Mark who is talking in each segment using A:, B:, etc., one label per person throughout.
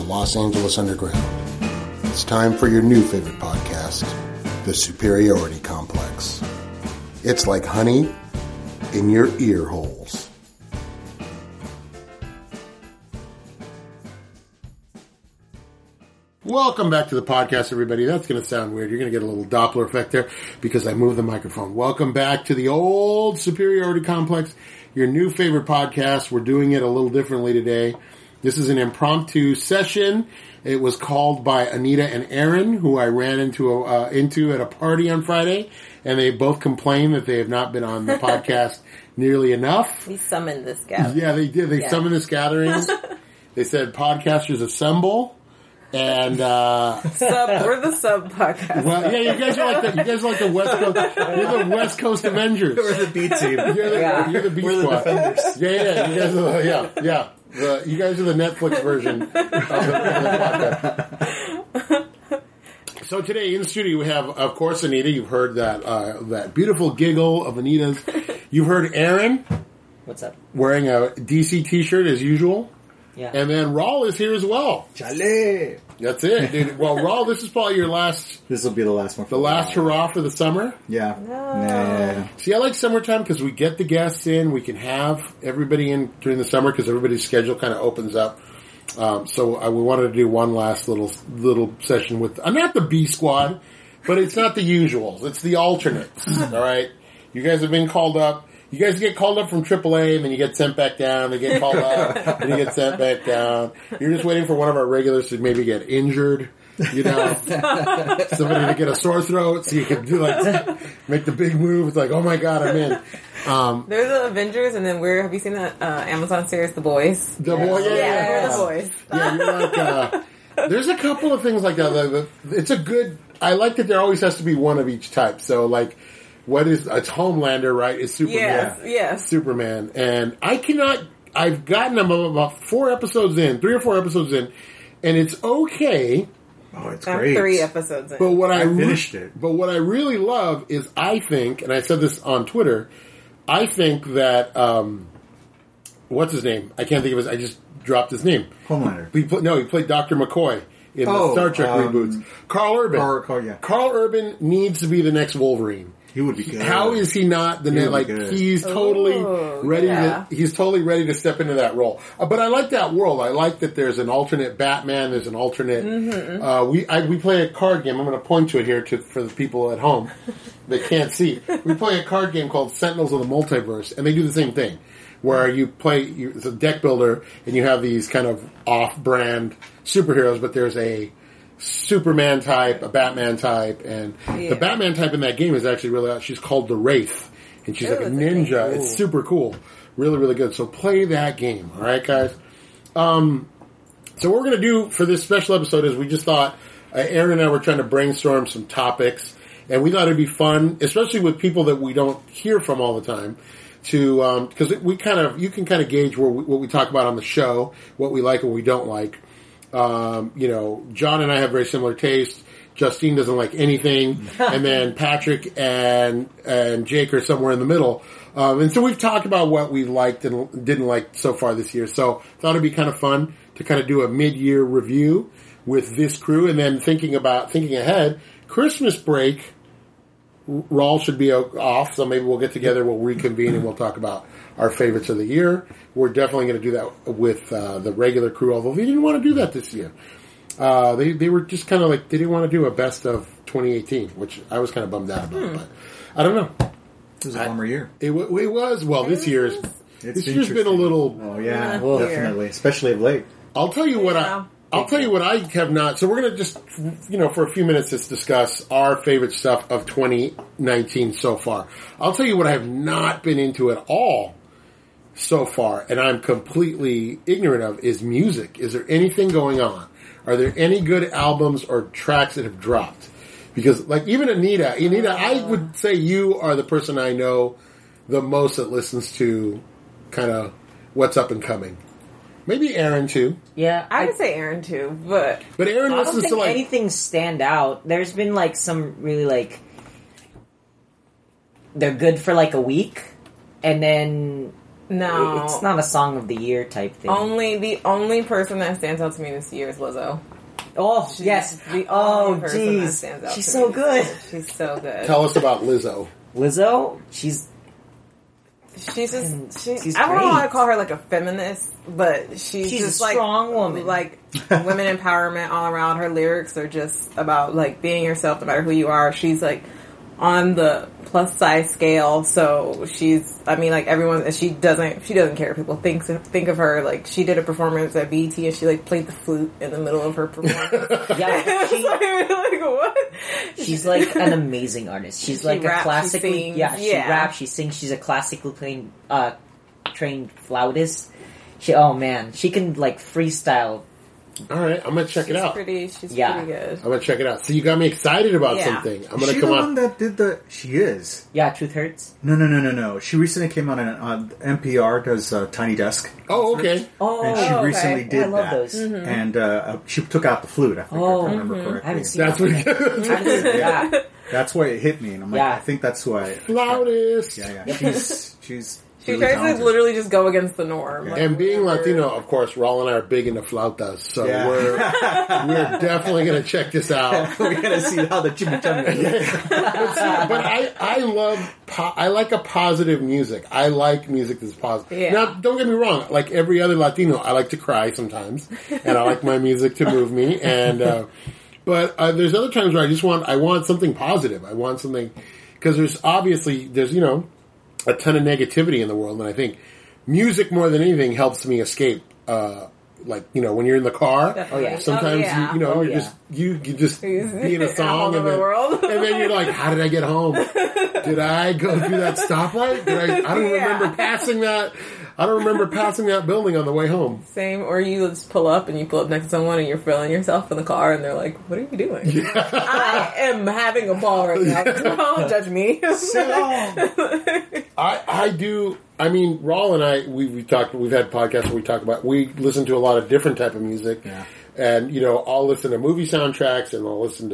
A: Los Angeles Underground. It's time for your new favorite podcast, The Superiority Complex. It's like honey in your ear holes. Welcome back to the podcast, everybody. That's going to sound weird. You're going to get a little Doppler effect there because I moved the microphone. Welcome back to the old Superiority Complex, your new favorite podcast. We're doing it a little differently today. This is an impromptu session. It was called by Anita and Aaron, who I ran into at a party on Friday, and they both complained that they have not been on the podcast nearly enough.
B: We summoned this gathering.
A: Yeah, they did. They summoned this gathering. They said, podcasters assemble. And
B: we're the sub podcast.
A: Well, yeah, you guys are like the West Coast. You're the West Coast Avengers.
C: We're the B team.
A: You're the B
C: We're
A: squad.
C: the defenders.
A: Yeah. You guys are you guys are the Netflix version of the podcast. So today in the studio we have, of course, Anita. You've heard that beautiful giggle of Anita's. You've heard Aaron.
D: What's up?
A: Wearing a DC t-shirt as usual.
D: Yeah.
A: And then Raul is here as well.
C: Chale!
A: That's it, dude. Well, Raul, this is probably your last...
C: This will be the last one.
A: The last hurrah for the summer?
C: Yeah.
B: No.
C: Yeah.
A: See, I like summertime because we get the guests in. We can have everybody in during the summer because everybody's schedule kind of opens up. So we wanted to do one last little session with... not the B squad, but it's not the usuals. It's the alternates, all right? You guys have been called up. You guys get called up from AAA, and then you get sent back down. They get called up, and you get sent back down. You're just waiting for one of our regulars to maybe get injured, you know, somebody to get a sore throat, so you can do make the big move. It's like, oh my god, I'm in.
B: They're the Avengers, and then have you seen that Amazon series, The Boys?
A: The Boys,
B: Yeah, we're the Boys.
A: Yeah, you're like, there's a couple of things like that. It's a good. I like that there always has to be one of each type. So like. It's Homelander, right? It's Superman.
B: Yes.
A: Superman. And I've gotten them about 3 or 4 episodes in, and it's okay.
C: Oh, it's
B: I'm
C: great.
B: 3 episodes in.
A: But
C: I finished it.
A: But what I really love is I think, and I said this on Twitter, I think that, what's his name? I can't think of I just dropped his name.
C: Homelander.
A: He played Dr. McCoy in the Star Trek reboots. Carl Urban. Carl Urban needs to be the next Wolverine.
C: He would be good.
A: How is he not the net? Like he's totally ready to. He's totally ready to step into that role. But I like that world. I like that there's an alternate Batman. There's an alternate. We play a card game. I'm going to point to it here for the people at home that can't see. We play a card game called Sentinels of the Multiverse, and they do the same thing. Where it's a deck builder, and you have these kind of off-brand superheroes, but there's a Superman type, a Batman type, and the Batman type in that game is actually really, she's called the Wraith, and she's like a ninja. It's super cool. Really, really good. So play that game, alright guys? So what we're going to do for this special episode is we just thought, Aaron and I were trying to brainstorm some topics, and we thought it'd be fun, especially with people that we don't hear from all the time, to, because you can kind of gauge what we talk about on the show, what we like and what we don't like. John and I have very similar tastes. Justine doesn't like anything, and then Patrick and Jake are somewhere in the middle. And so we've talked about what we liked and didn't like so far this year. So thought it'd be kind of fun to kind of do a mid-year review with this crew, and then thinking ahead. Christmas break, Raul should be off, so maybe we'll get together, we'll reconvene, and we'll talk about our favorites of the year. We're definitely going to do that with the regular crew, although they didn't want to do that this year. They were just kind of like, they didn't want to do a best of 2018, which I was kind of bummed out about, but I don't know.
C: It was a bummer year.
A: It was, well, this year's been a little...
C: Oh, yeah, definitely, especially of late.
A: I'll tell you what I have not... So we're going to just, for a few minutes, just discuss our favorite stuff of 2019 so far. I'll tell you what I have not been into at all so far, and I'm completely ignorant of, is music. Is there anything going on? Are there any good albums or tracks that have dropped? Because, like, even Anita, I would say you are the person I know the most that listens to kind of what's up and coming. Maybe Aaron, too.
D: Yeah.
B: I would say Aaron, too, but
A: Aaron
D: I
A: listens
D: don't
A: to,
D: think
A: like...
D: anything stand out. There's been, like, some really, like... They're good for, like, a week, and then
B: No.
D: It's not a song of the year type thing.
B: The only person that stands out to me this year is Lizzo.
D: Oh, yes.
B: The
D: Oh,
B: person that stands out
D: jeez. She's
B: to
D: so
B: me.
D: good.
B: She's so good.
A: Tell us about Lizzo.
D: Lizzo, she's
B: She's
D: She's
B: I don't know
D: great.
B: how to call her like a feminist, but she's just
D: a
B: like
D: strong woman.
B: like women empowerment all around. Her lyrics are just about like being yourself no matter who you are. She's like on the plus size scale, so she's like everyone. She doesn't care if people think of her. Like she did a performance at BET and she like played the flute in the middle of her performance.
D: yeah,
B: like what?
D: she's like an amazing artist. She's like
B: raps,
D: a classically
B: she sings,
D: she raps, she sings. She's a classically trained flautist. She can like freestyle.
A: All right, I'm gonna check it out.
B: She's
D: Yeah.
B: pretty good.
A: I'm gonna check it out. So you got me excited about
B: Yeah.
A: something. I'm
C: Is
A: gonna
C: she
A: come
C: the
A: on.
C: one that did the... She is.
D: Yeah, Truth Hurts.
C: No. She recently came on NPR, does Tiny Desk.
A: Oh, okay.
D: Oh,
C: And she
B: okay.
C: recently did
D: I love
C: that.
D: those.
C: And she took out the flute, I think, if I remember correctly.
D: I haven't seen
A: That's
D: that.
A: what.
D: Yeah.
C: That's why it hit me, and I'm like,
D: Yeah.
C: I think that's why.
A: Flautist.
C: Yeah. She's
B: She
C: really
B: tries
C: talented.
B: to literally just go against the norm.
C: Yeah.
B: Like,
A: And being
B: whatever.
A: Latino, of course, Raul and I are big into flautas, so
C: Yeah.
A: we're definitely going to check this out.
C: We're gonna see how the chimichanga.
A: But I like a positive music. I like music that's positive.
B: Yeah.
A: Now, don't get me wrong. Like every other Latino, I like to cry sometimes, and I like my music to move me. And but there's other times where I want something positive. I want something because there's a ton of negativity in the world, and I think music more than anything helps me escape. When you're in the car,
D: Oh, yeah.
A: sometimes
B: Oh, yeah.
A: you just be in a song, and
B: the
A: then,
B: world.
A: and then you're like, how did I get home? Did I go through that stoplight? I don't remember passing that. I don't remember passing that building on the way home.
B: Same, or you just pull up and you pull up next to someone and you're feeling yourself in the car and they're like, what are you doing? I am having a ball right now. Don't judge me.
A: I do. I mean, Raul and I, we've had podcasts where we listen to a lot of different type of music.
C: Yeah.
A: And, I'll listen to movie soundtracks and I'll listen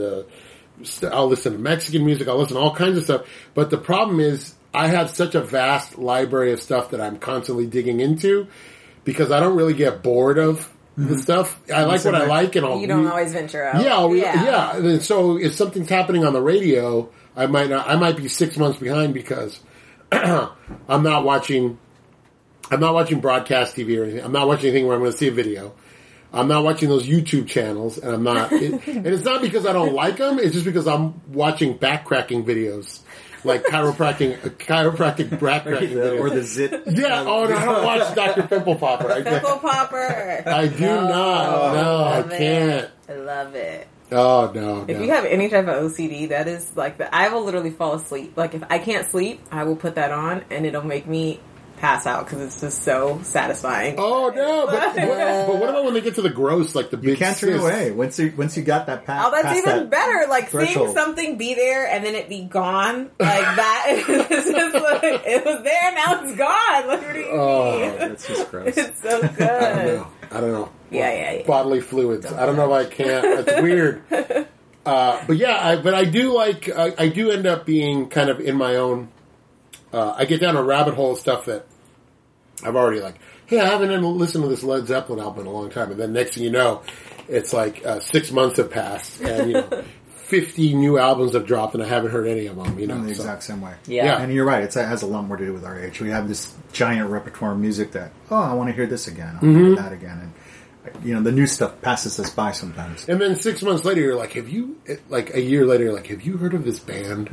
A: to Mexican music. I'll listen to all kinds of stuff. But the problem is I have such a vast library of stuff that I'm constantly digging into because I don't really get bored of the stuff. I like what I like and
B: You don't always venture out.
A: Yeah. And so if something's happening on the radio, I might be 6 months behind because I'm not watching broadcast TV or anything. I'm not watching anything where I'm going to see a video. I'm not watching those YouTube channels, and I'm not. And it's not because I don't like them. It's just because I'm watching backcracking videos, like chiropractic backcracking videos,
C: or the zit.
A: Yeah. Oh no, I don't watch Dr. Pimple Popper.
B: Pimple Popper.
A: I do not. No, I can't.
B: I love it.
A: Oh no.
B: If you have any type of OCD, that is like I will literally fall asleep. Like if I can't sleep, I will put that on, and it'll make me pass out because it's just so satisfying.
A: Oh no! But what about when they get to the gross, like the big?
C: You can't turn
A: cyst?
C: away once you got that pass.
B: Oh, that's even better. Like seeing
C: threshold.
B: something be there and then it be gone. Like that. It's just like it was there, now it's gone. Like what do you mean?
C: That's just gross.
B: It's so good.
A: I don't know.
B: Yeah.
A: Bodily fluids. I don't know if I can't. It's weird. But yeah, I do like. I do end up being kind of in my own. I get down a rabbit hole of stuff that I've already like. Hey, I haven't listened to this Led Zeppelin album in a long time, and then next thing you know, it's like 6 months have passed, and 50 new albums have dropped, and I haven't heard any of them.
C: I'm the exact same way.
D: Yeah.
C: And you're right. It has a lot more to do with our age. We have this giant repertoire of music that I want to hear this again. I want to hear that again. And the new stuff passes us by sometimes.
A: And then 6 months later, you're like, have you? Like a year later, you're like, have you heard of this band?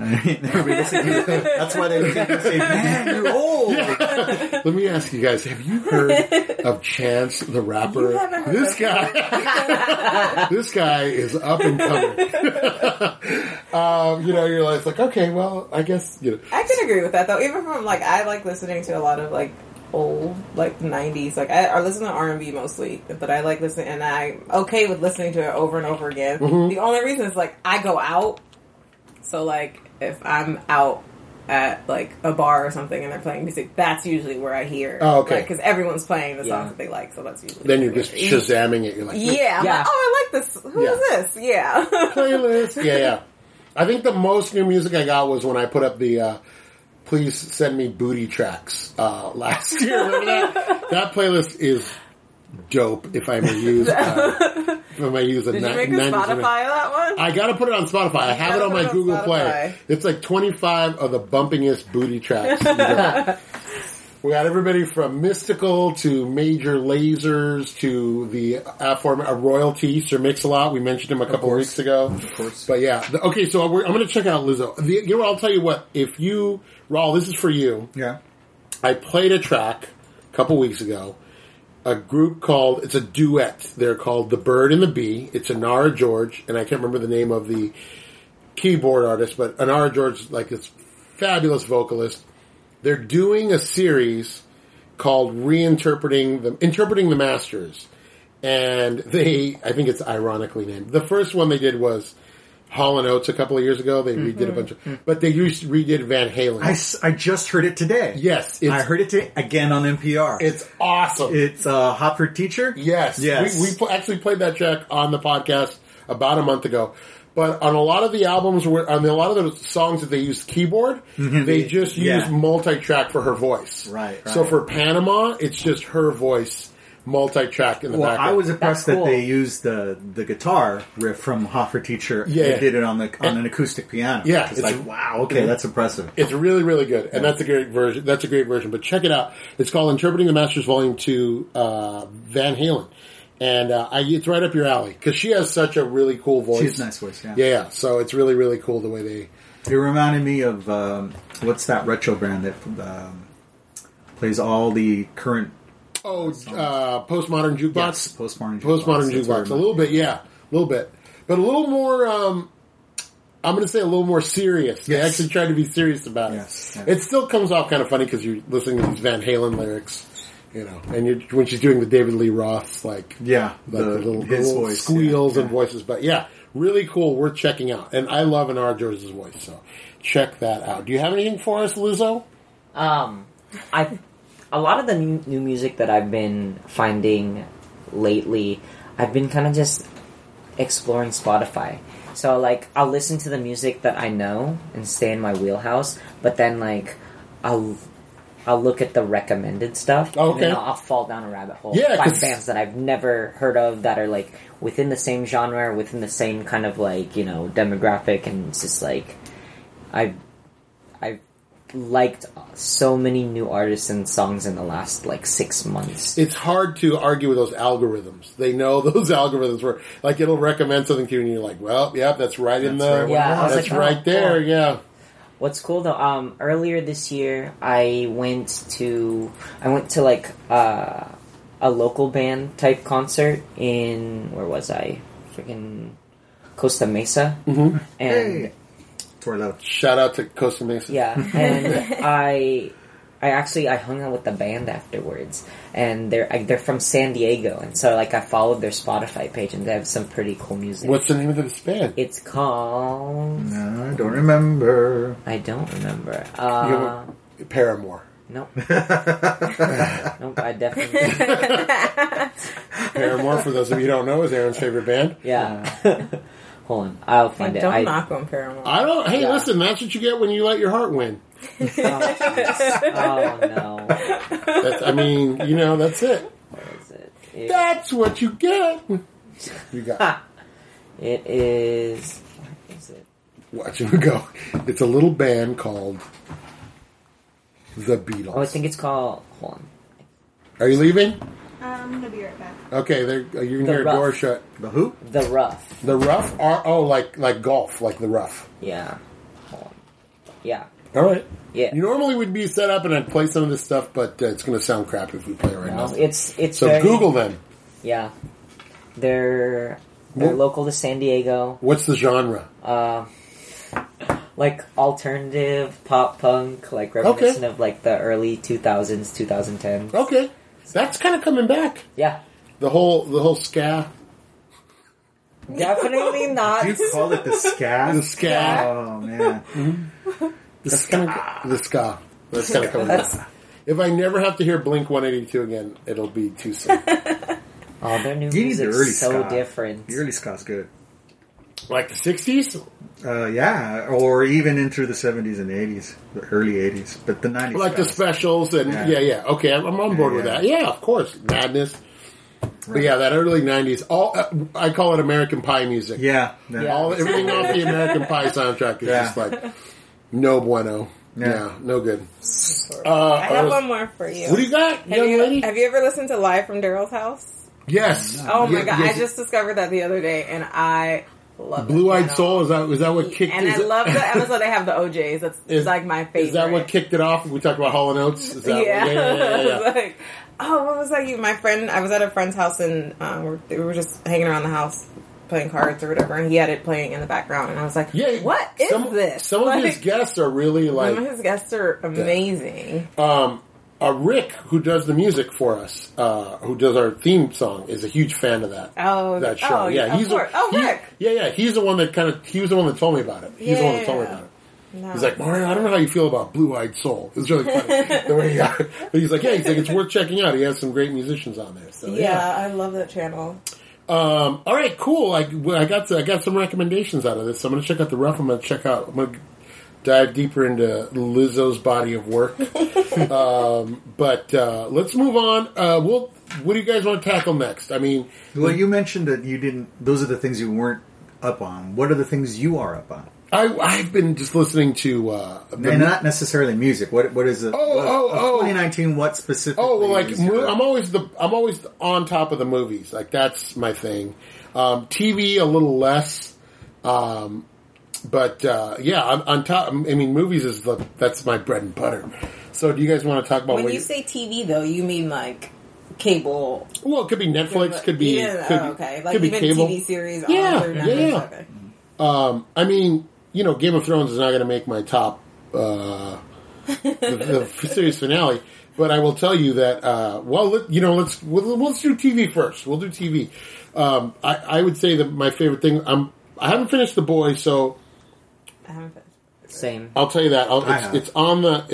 C: That's why they say, "Man, you're old."
A: Let me ask you guys: have you heard of Chance the Rapper?
B: You haven't heard
A: This
B: of
A: guy, this guy is up and coming. You're like, okay, well, I guess
B: I can agree with that though. Even from like I like listening to a lot of like old like 90s. Like I listen to R&B mostly, but I like listening and I'm okay with listening to it over and over again.
A: Mm-hmm.
B: The only reason is like I go out, so like if I'm out at like a bar or something and they're playing music, that's usually where I hear.
A: Oh, okay.
B: Because everyone's playing the songs that they like, so that's usually.
A: then you're just Shazamming it. You're like,
B: Yeah. I'm like, oh, I like this. Who is this? Yeah.
A: playlist. Yeah. I think the most new music I got was when I put up the please send me booty tracks last year. Remember that? That playlist is dope. If I may use,
B: Did you make a Spotify that one?
A: I got to put it on Spotify. I have it on my Google Play. It's like 25 of the bumpingest booty tracks. We got everybody from Mystical to Major Lasers to the Royalty, Sir Mix-a-Lot. We mentioned him a couple of weeks ago.
C: Of course.
A: But yeah, okay, so I'm going to check out Lizzo. I'll tell you what, Raul, this is for you.
C: Yeah.
A: I played a track a couple weeks ago. A group it's a duet. They're called The Bird and the Bee. It's Anara George, and I can't remember the name of the keyboard artist, but Anara George is like this fabulous vocalist. They're doing a series called Interpreting the Masters. And I think it's ironically named. The first one they did was Hall & Oates a couple of years ago. They redid a bunch of, but they redid Van Halen.
C: I just heard it today.
A: Yes.
C: I heard it today again on NPR.
A: It's awesome.
C: It's Hot for Teacher?
A: Yes. We actually played that track on the podcast about a month ago. But on a lot of the albums, on a lot of the songs that they use keyboard, they just use multi-track for her voice.
C: Right.
A: So for Panama, it's just her voice multi-track in the background.
C: I was impressed
D: That's cool.
C: that they used the guitar riff from Hot for Teacher.
A: Yeah.
C: They did it on an acoustic piano.
A: Yeah,
C: It's like, wow, okay, that's impressive.
A: It's really, really good. And that's a great version. That's a great version. But check it out. It's called Interpreting the Masters Volume 2, Van Halen. And it's right up your alley because she has such a really cool voice.
C: She has a nice voice, yeah.
A: Yeah. So it's really, really cool the way they.
C: It reminded me of what's that retro brand that plays all the current.
A: Postmodern Jukebox.
C: Yes, Postmodern
A: Jukebox. A little bit, yeah, a little bit, but a little more. I'm going to say a little more serious. They actually tried to be serious about it.
C: Yes.
A: It still comes off kind of funny because you're listening to these Van Halen lyrics. And when she's doing the David Lee Roth's, the little squeals and voices. But yeah, really cool, worth checking out. And I love Anara George's voice, so check that out. Do you have anything for us, Lizzo?
D: A lot of the new music that I've been finding lately, I've been kind of just exploring Spotify. So, I'll listen to the music that I know and stay in my wheelhouse, but then, I'll look at the recommended stuff, and then I'll fall down a rabbit hole.
A: Yeah,
D: find bands that I've never heard of that are within the same genre, within the same kind of demographic, and it's just I've liked so many new artists and songs in the last 6 months.
A: It's hard to argue with those algorithms. They know those algorithms where it'll recommend something to you, and you're like, well, yeah, that's right in the that's right there,
D: cool.
A: yeah.
D: What's cool though, earlier this year, I went to a local band type concert in, where was I? Freaking Costa Mesa.
A: Mm-hmm.
D: And
A: shout out to Costa Mesa.
D: Yeah, and I hung out with the band afterwards, and they're from San Diego, and so I followed their Spotify page, and they have some pretty cool music.
A: What's the name of this band?
D: It's called...
C: No, I don't remember.
A: Paramore.
D: Nope. Nope, I definitely...
A: Paramore, for those of you who don't know, is Aaron's favorite band.
D: Yeah. Hold on, I'll find it.
B: Don't knock on Paramore.
A: Listen, that's what you get when you let your heart win.
D: Oh no.
A: That's it.
D: What is it?
A: That's what you get. You got
D: it. It is... What is it?
A: Watch him go. It's a little band called The Beatles.
D: Oh, I think it's called... Hold on.
A: Are you leaving?
E: I'm going to be right back.
A: Okay, you can hear a door shut.
C: The who?
D: The Rough.
A: The Rough? Like golf, like The Rough.
D: Yeah. Hold on. Yeah.
A: All right.
D: Yeah.
A: You normally would be set up and I'd play some of this stuff, but it's going to sound crap if we play it right now.
D: It's
A: so
D: very,
A: Google them.
D: Yeah. They're local to San Diego.
A: What's the genre?
D: Alternative pop punk, reminiscent of the early 2000s, 2010s.
A: Okay. That's kind of coming back.
D: Yeah.
A: The whole ska.
D: Definitely not.
C: You call it the ska?
A: The ska.
C: Oh, man.
A: Mm-hmm. The ska. That's kind of coming back. If I never have to hear Blink 182 again, it'll be too soon.
D: Oh, their new
C: You need the
D: music's
C: early
D: so
C: ska.
D: different.
C: The early ska's good.
A: Like the 60s?
C: Yeah, or even into the 70s and 80s, the early 80s, but the 90s.
A: Like the specials and yeah. Okay, I'm on board with that. Yeah, of course, Madness. Right. But yeah, that early 90s. All I call it American Pie music.
C: Yeah.
A: Everything off the American Pie soundtrack is just like no bueno. Yeah, no good.
B: I have one more for you.
A: What do you got, young lady?
B: Have you ever listened to Live from Daryl's House?
A: Yes.
B: Oh my god, I just discovered that the other day, and I love it.
A: Blue Eyed Soul, is that what kicked it?
B: And I love the episode they have the OJs. That's like my favorite.
A: Is that what kicked it off? We talked about Hall & Oates? Is that
B: yeah. Like, oh, what was that? My friend, I was at a friend's house, and we were just hanging around the house playing cards or whatever, and he had it playing in the background, and I was like, what is this?
A: Some of his guests are really like...
B: Some of his guests are amazing.
A: Rick, who does the music for us, who does our theme song, is a huge fan of that show.
B: Oh, yeah, he's Rick.
A: He's the one that he was the one that told me about it. He's the one that told me about it. No. He's like, Mario, I don't know how you feel about Blue Eyed Soul. It's really funny. The way but he's like, it's worth checking out. He has some great musicians on there. So
B: I love that channel.
A: All right, cool. I got some recommendations out of this. So I'm going to check out The Rough. I'm going to dive deeper into Lizzo's body of work. But let's move on. What do you guys want to tackle next? I mean...
C: Well, you mentioned that you didn't... Those are the things you weren't up on. What are the things you are up on?
A: I've been just listening to...
C: and not necessarily music. What is it? 2019, what specifically?
A: Oh, well, like, I'm always on top of the movies. Like, that's my thing. TV, a little less. But I'm on top. I mean, movies that's my bread and butter. So, do you guys want to talk about
B: when you say TV, though? You mean like cable?
A: Well, it could be Netflix. Could be
B: okay. Like
A: could be
B: even
A: cable.
B: TV series.
A: Yeah.
B: Okay.
A: I mean, Game of Thrones is not going to make my top the series finale. But I will tell you that. Let's do TV first. We'll do TV. I would say that my favorite thing. I haven't finished The Boys, so.
B: I haven't finished.
D: Same.
A: I'll tell you that. It's on the.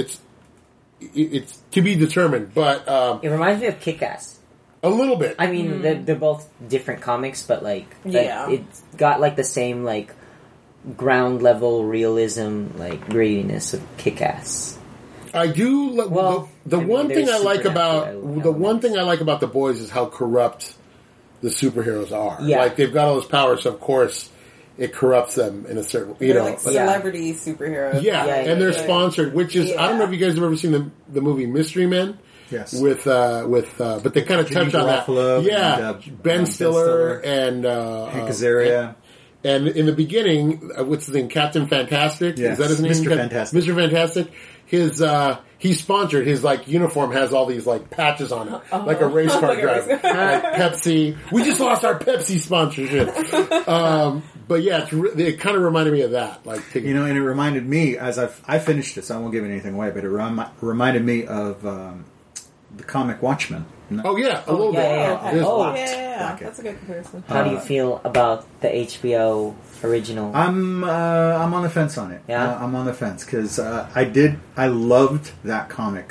A: It's to be determined, but
D: it reminds me of Kick-Ass.
A: A little bit.
D: I mean, they're both different comics, but it's got like the same like ground level realism, like grittiness of Kick-Ass.
A: I do. The one thing I like about The Boys is how corrupt the superheroes are.
D: Yeah.
A: Like they've got all this power, so of course it corrupts them in a certain,
B: They're like celebrity superheroes.
A: Yeah, and they're sponsored, which is I don't know if you guys have ever seen the movie Mystery Men.
C: Yes.
A: But they kind of touch on that. Yeah, and, Ben Stiller and
C: Hank Azaria.
A: And in the beginning, what's his name? Captain Fantastic.
C: Yes.
A: Is that his name?
C: Mr. Fantastic.
A: Mr. Fantastic. He's sponsored. His uniform has all these patches on it, like a race car driver, like Pepsi. We just lost our Pepsi sponsorship. But yeah, it kind of reminded me of that. And
C: it reminded me as I finished this. I won't give anything away, but it reminded me of the comic Watchmen.
A: Oh yeah, a little bit.
B: Yeah. That's a good comparison.
D: How do you feel about the HBO original?
C: I'm on the fence on it.
D: Yeah,
C: I'm on the fence because I loved that comic.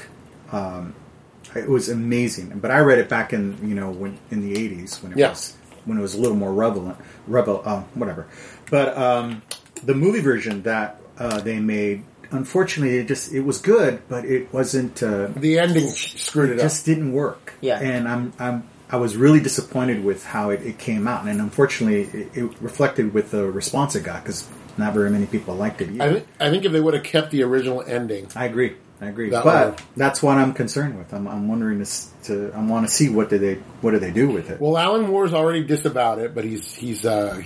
C: It was amazing, but I read it back in when in the 80s when it was a little more whatever. But the movie version that they made. Unfortunately, it was good, but it wasn't.
A: The ending screwed it up.
C: It just didn't work.
D: Yeah,
C: and I was really disappointed with how it came out, and unfortunately, it reflected with the response it got because not very many people liked it either.
A: I think if they would have kept the original ending,
C: I agree. But that's what I'm concerned with. I'm wondering I want to see what do they do with it.
A: Well, Alan Moore's already disavowed it, but he's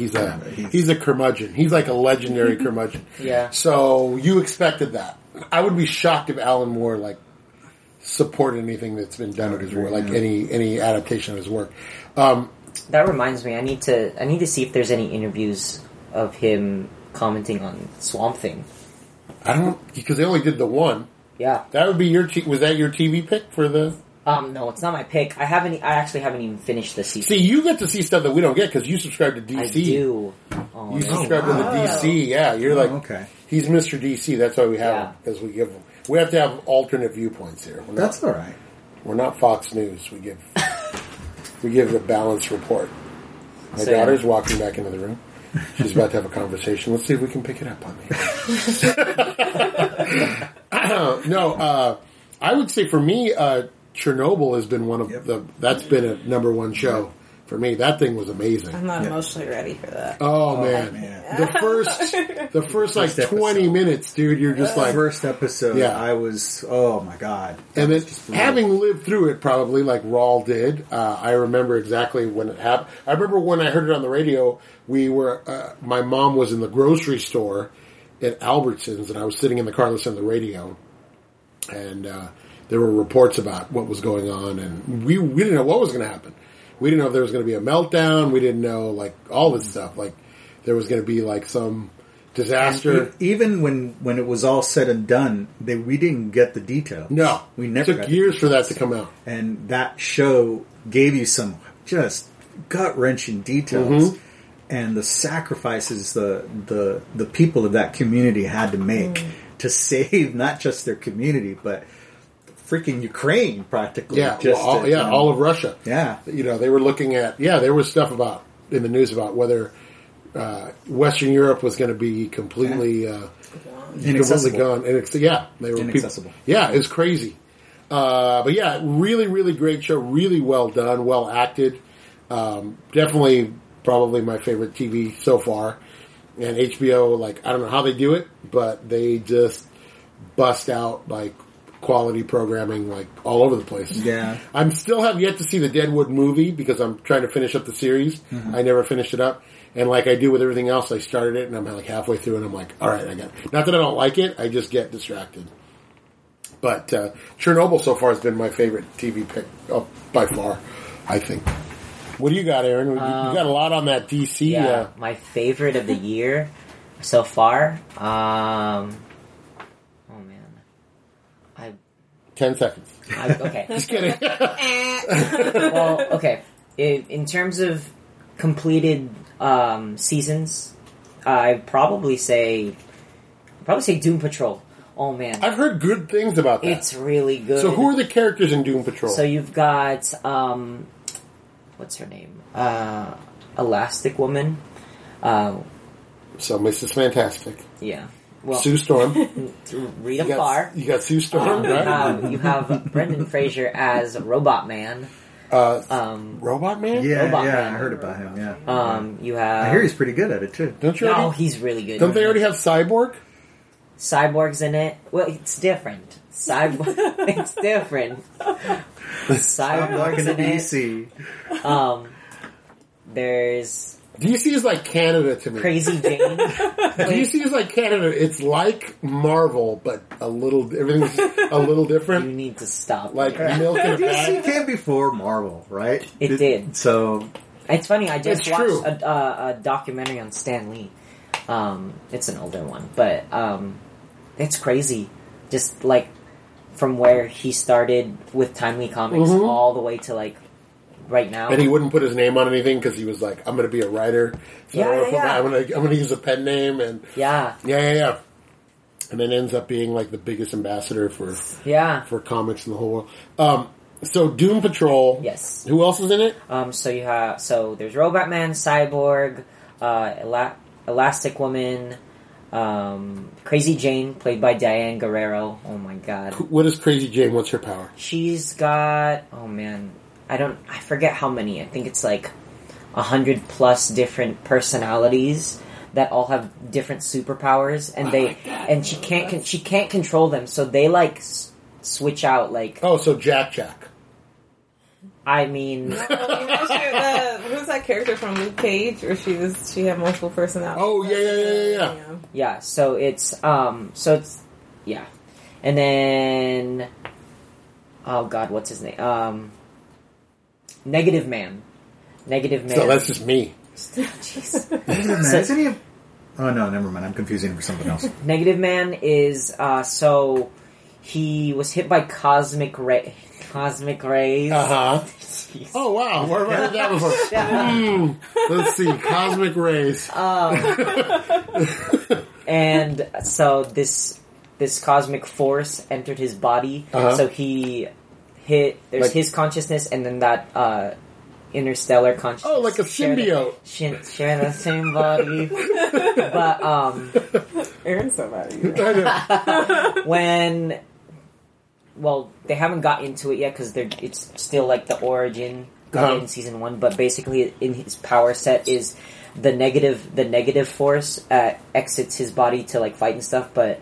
A: a curmudgeon. He's like a legendary curmudgeon.
D: Yeah.
A: So you expected that. I would be shocked if Alan Moore supported anything that's been done with his work, any adaptation of his work.
D: That reminds me, I need to see if there's any interviews of him commenting on Swamp Thing.
A: I don't, because they only did the one.
D: Yeah.
A: That would be was that your TV pick for the...
D: No, it's not my pick. I actually haven't even finished the season.
A: See, you get to see stuff that we don't get because you subscribe to DC.
D: I do. Oh,
A: you subscribe to the DC, yeah. You're
C: okay.
A: He's Mr. DC, that's why we have him, because we have to have alternate viewpoints here.
C: That's all right.
A: We're not Fox News. We give a balanced report. My daughter's walking back into the room. She's about to have a conversation. Let's see if we can pick it up on me. No, I would say for me, Chernobyl has been one of that's been a number one show for me. That thing was amazing.
B: I'm not emotionally ready for that.
A: Oh man. The first like 20 minutes, dude, you're just like
C: first episode. Yeah, I was. Oh my god!
A: And then having lived through it, probably like Raul did, I remember exactly when it happened. I remember when I heard it on the radio. We were my mom was in the grocery store at Albertsons, and I was sitting in the car listening to the radio, and there were reports about what was going on, and we didn't know what was going to happen. We didn't know if there was going to be a meltdown. We didn't know like all this stuff. Like there was going to be like some disaster.
C: Even when it was all said and done, we didn't get the details.
A: No,
C: we never.
A: It took years for that to come out.
C: And that show gave you some just gut wrenching details, and the sacrifices the people of that community had to make to save not just their community, but freaking Ukraine, practically.
A: Yeah, all of Russia.
C: Yeah.
A: You know, they were looking at, there was stuff in the news about whether Western Europe was going to be completely
C: inaccessible.
A: Gone. They were
C: inaccessible.
A: It was crazy. But yeah, really, really great show. Really well done, well acted. Definitely, probably my favorite TV so far. And HBO, like, I don't know how they do it, but they just bust out, like, quality programming like all over the place.
C: Yeah.
A: I still have yet to see the Deadwood movie because I'm trying to finish up the series. I never finished it up. And like I do with everything else, I started it and I'm like halfway through and I'm like, all right, I got it. Not that I don't like it, I just get distracted. But Chernobyl so far has been my favorite TV pick by far, I think. What do you got, Aaron? You got a lot on that DC.
D: Yeah, my favorite of the year so far.
A: 10 seconds.
D: Okay.
A: Just kidding.
D: Well, okay. In terms of completed seasons, I'd probably say Doom Patrol. Oh man,
A: I've heard good things about that.
D: It's really good.
A: So who are the characters in Doom Patrol?
D: So you've got what's her name? Elastic Woman.
A: So Mrs. Fantastic.
D: Yeah. Well,
A: Sue Storm.
D: Rita Farr.
A: You got Sue Storm, right?
D: You have Brendan Fraser as Robot Man.
A: Robot Man?
C: Yeah,
D: Robot
C: yeah,
D: Man.
C: I heard about him, yeah.
D: You have...
C: I hear he's pretty good at it, too.
A: Don't you
D: No,
A: already,
D: he's really good.
A: Don't they already have Cyborg?
D: Cyborg's in it. Well, it's different. It's different. Cyborg's in
C: DC.
D: There's...
A: DC is like Canada to me.
D: Crazy Jane.
A: DC is like Canada. It's like Marvel, but everything's a little different.
D: You need to stop.
A: Like milk in a bag.
C: DC came before Marvel, right?
D: It did.
C: So
D: it's funny. I just
A: It's
D: watched
A: true.
D: a documentary on Stan Lee. It's an older one, but it's crazy. Just like from where he started with Timely Comics all the way to like right now.
A: And he wouldn't put his name on anything because he was like, "I'm going to be a writer. So I'm going to use a pen name." And
D: yeah.
A: And then ends up being like the biggest ambassador for comics in the whole world. So Doom Patrol.
D: Yes.
A: Who else is in it?
D: So there's Robot Man, Cyborg, Elastic Woman, Crazy Jane, played by Diane Guerrero. Oh my god.
A: What is Crazy Jane? What's her power?
D: She's got, oh man, I forget how many. I think it's like 100+ different personalities that all have different superpowers, and she can't control them, so they like switch out like.
A: Oh, so Jack.
D: I mean,
B: who's that character from Luke Cage, where she had multiple personalities?
A: Oh yeah.
D: Yeah, so it's yeah, and then oh god, what's his name? Negative Man.
A: So that's just me.
D: Jeez.
C: Isn't he? Oh no, never mind. I'm confusing him for something else.
D: Negative Man is so he was hit by cosmic rays.
A: Oh wow, where have I heard that before? Let's see, cosmic rays.
D: And so this cosmic force entered his body. So he hit. There's his consciousness, and then that interstellar consciousness.
A: Oh, like a symbiote.
D: Share the same body. But,
B: Aaron's somebody.
D: when... Well, they haven't got into it yet because it's still like the origin in season 1, but basically in his power set is the negative force exits his body to like fight and stuff, but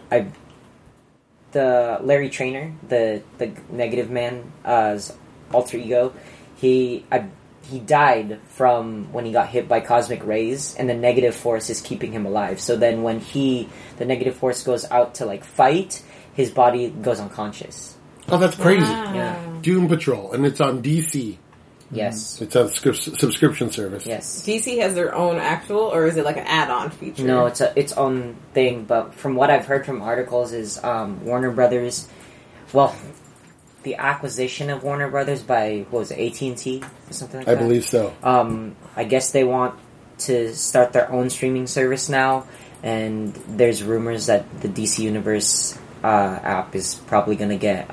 D: the Larry Trainer, the negative man's alter ego, he died from when he got hit by cosmic rays, and the negative force is keeping him alive. So then when the negative force goes out to like fight, his body goes unconscious.
A: Oh, that's crazy.
B: Wow.
D: Yeah.
A: Doom Patrol, and it's on DC.
D: Yes.
A: It's a subscription service.
D: Yes.
B: DC has their own actual, or is it like an add-on feature?
D: No, it's its own thing. But from what I've heard from articles, is Warner Brothers. Well, the acquisition of Warner Brothers by what was it, AT&T or something like that?
A: I believe so.
D: I guess they want to start their own streaming service now, and there's rumors that the DC Universe app is probably going to get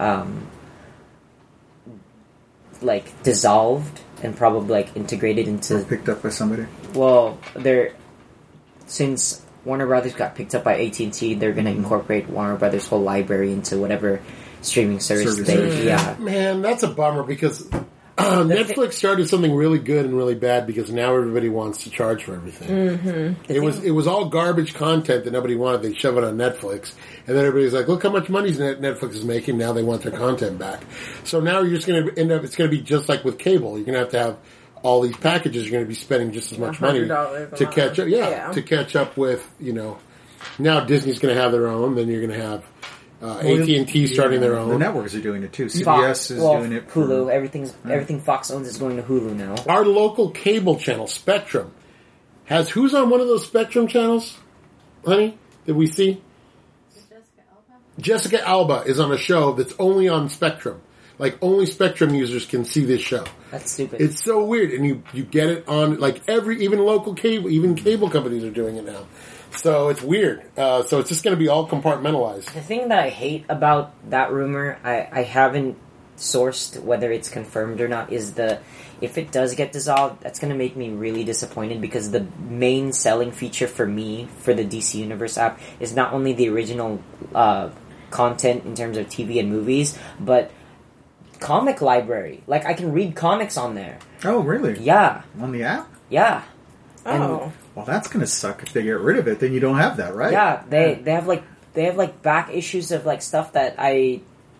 D: like dissolved and probably like integrated into,
C: or picked up by somebody.
D: Well, since Warner Brothers got picked up by AT&T, they're going to incorporate Warner Brothers' whole library into whatever streaming service they. Yeah,
A: man, that's a bummer because Netflix started something really good and really bad because now everybody wants to charge for everything.
B: Mm-hmm.
A: It was all garbage content that nobody wanted. They shove it on Netflix, and then everybody's like, "Look how much money Netflix is making." Now they want their content back. So now you're just going to end up. It's going to be just like with cable. You're going to have all these packages. You're going to be spending just as much money to catch up. Yeah, to catch up with Now Disney's going to have their own. Then you're going to have. AT&T starting their own.
C: The networks are doing it too. CBS is doing it.
D: Hulu. Everything Fox owns is going to Hulu now.
A: Our local cable channel, Spectrum, who's on one of those Spectrum channels, honey? Did we see? Jessica Alba is on a show that's only on Spectrum. Like only Spectrum users can see this show.
D: That's stupid.
A: It's so weird, and you get it on like even local cable, even cable companies are doing it now. So it's weird. So it's just going to be all compartmentalized.
D: The thing that I hate about that rumor, I haven't sourced whether it's confirmed or not, is if it does get dissolved, that's going to make me really disappointed because the main selling feature for me for the DC Universe app is not only the original content in terms of TV and movies, but comic library. Like I can read comics on there.
C: Oh, really?
D: Yeah.
C: On the app?
D: Yeah.
B: Oh.
C: Well, that's going to suck if they get rid of it. Then you don't have that, right?
D: Yeah, they have like back issues of like stuff that I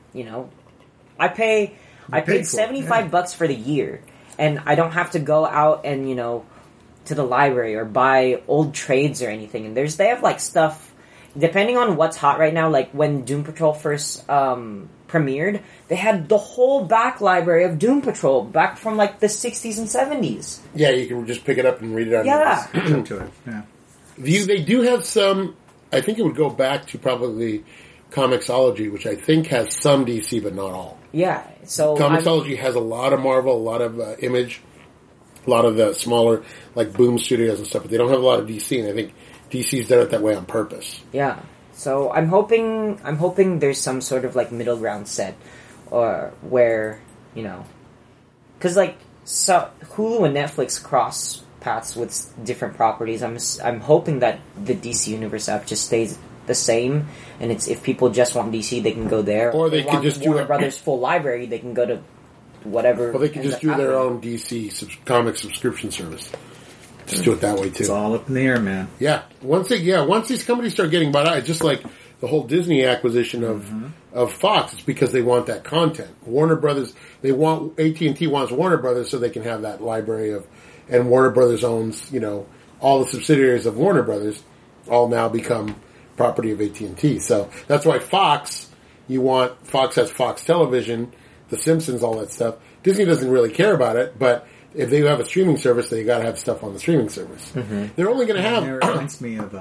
D: paid $75 for the year, and I don't have to go out and to the library or buy old trades or anything. And they have like stuff depending on what's hot right now. Like when Doom Patrol first premiered, they had the whole back library of Doom Patrol back from like the 60s and 70s.
A: Yeah, you can just pick it up and read it on
C: to it. Yeah.
A: They do have some. I think it would go back to probably Comixology, which I think has some DC, but not all.
D: Yeah, so
A: Comixology has a lot of Marvel, a lot of Image, a lot of the smaller like Boom Studios and stuff, but they don't have a lot of DC, and I think DC's done it that way on purpose.
D: Yeah. So I'm hoping there's some sort of like middle ground set, or where because so Hulu and Netflix cross paths with different properties. I'm hoping that the DC Universe app just stays the same, and it's if people just want DC, they can go there,
A: or they can just do
D: Warner Brothers full library. They can go to whatever.
A: Well, they can just do their own DC comic subscription service. Just do it that way too.
C: It's all up in the air, man.
A: Yeah. Once these companies start getting bought out, it's just like the whole Disney acquisition of Fox. It's because they want that content. Warner Brothers, AT&T wants Warner Brothers so they can have that library and Warner Brothers owns, all the subsidiaries of Warner Brothers all now become property of AT&T. So that's why Fox has Fox Television, The Simpsons, all that stuff. Disney doesn't really care about it, but if they have a streaming service, they got to have stuff on the streaming service. Mm-hmm. They're only going to have.
C: It reminds me of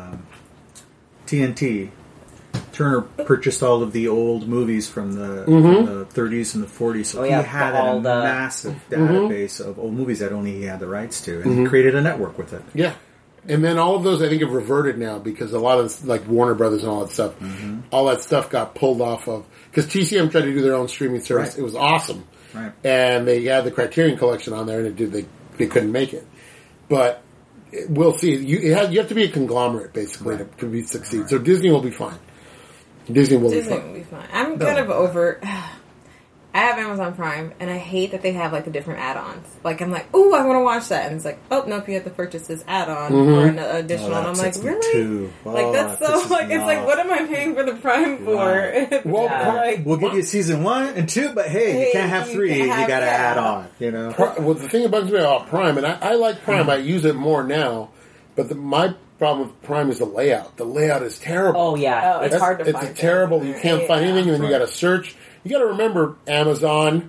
C: TNT. Turner purchased all of the old movies from the 30s and the 40s, so he had a massive database of old movies that only he had the rights to, and he created a network with it.
A: Yeah, and then all of those I think have reverted now because a lot of like Warner Brothers and all that stuff, all that stuff got pulled off of because TCM tried to do their own streaming service. Right. It was awesome.
C: Right.
A: And they had the Criterion Collection on there, and they couldn't make it. But we'll see. You have to be a conglomerate, basically, to succeed. Right. So Disney will be fine. Disney will be fine.
B: I'm kind of over... I have Amazon Prime, and I hate that they have, like, the different add-ons. Like, I'm like, ooh, I want to watch that. And it's like, oh, nope, you have to purchase this add-on for an additional. And I'm like, really? Like, that's so, like, it's like, what am I paying for the Prime for?
C: Well, we'll give you season 1 and 2, but hey, you can't have 3. You got to add on, you know?
A: Well, the thing that bugs me about Prime, and I like Prime, I use it more now, but my problem with Prime is the layout. The layout is terrible.
D: Oh, yeah.
B: It's hard to find.
A: It's terrible. You can't find anything, and then you got to search. You got to remember, Amazon.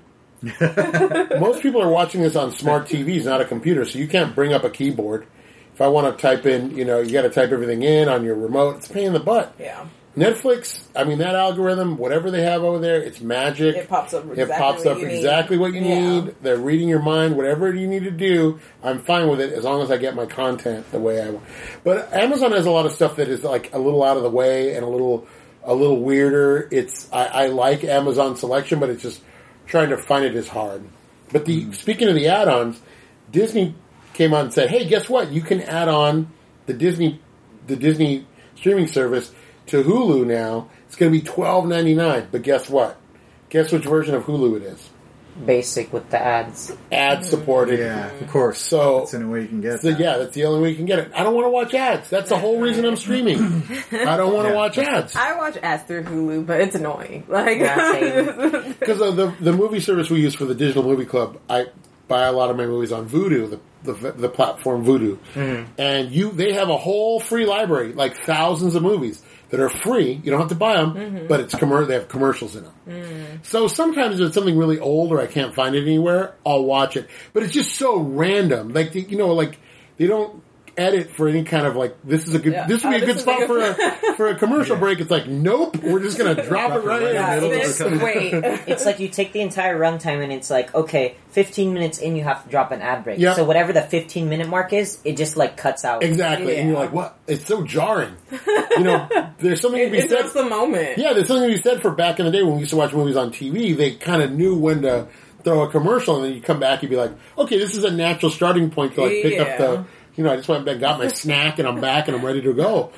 A: Most people are watching this on smart TVs, not a computer, so you can't bring up a keyboard. If I want to type in, you got to type everything in on your remote. It's a pain in the butt.
B: Yeah.
A: Netflix, I mean, that algorithm, whatever they have over there, it's magic.
B: It pops up
A: exactly what you need. They're reading your mind. Whatever you need to do, I'm fine with it as long as I get my content the way I want. But Amazon has a lot of stuff that is like a little out of the way and a little weirder. I like Amazon selection, but it's just trying to find it is hard. But speaking of the add-ons, Disney came out and said, "Hey, guess what? You can add on the Disney streaming service to Hulu now. It's going to be $12.99. But guess what? Guess which version of Hulu it is?
D: Basic with the ads.
A: Ad supported.
C: Yeah, of course.
A: So
C: that's the only way you can get it.
A: So yeah, that's the only way you can get it. I don't want to watch ads. That's the whole reason I'm streaming. I don't want to watch ads.
B: I watch ads through Hulu, but it's annoying. Like
A: because of the movie service we use for the Digital Movie Club, I buy a lot of my movies on Vudu, the platform Vudu, and they have a whole free library, like thousands of movies that are free. You don't have to buy them, but they have commercials in them. So sometimes if it's something really old or I can't find it anywhere, I'll watch it. But it's just so random. Like, they don't edit for any kind of like, this would be a good spot for a commercial break. It's like, nope, we're just going to drop it right in the middle.
B: Wait.
D: It's like you take the entire runtime and it's like, okay, 15 minutes in you have to drop an ad break.
A: Yep.
D: So whatever the 15-minute mark is, it just like cuts out.
A: Exactly. Yeah. And you're like, what? It's so jarring. There's something to be said.
B: It's the moment.
A: Yeah, there's something to be said for back in the day when we used to watch movies on TV. They kind of knew when to throw a commercial and then you come back and be like, okay, this is a natural starting point to like pick up the... I just went and got my snack and I'm back and I'm ready to go.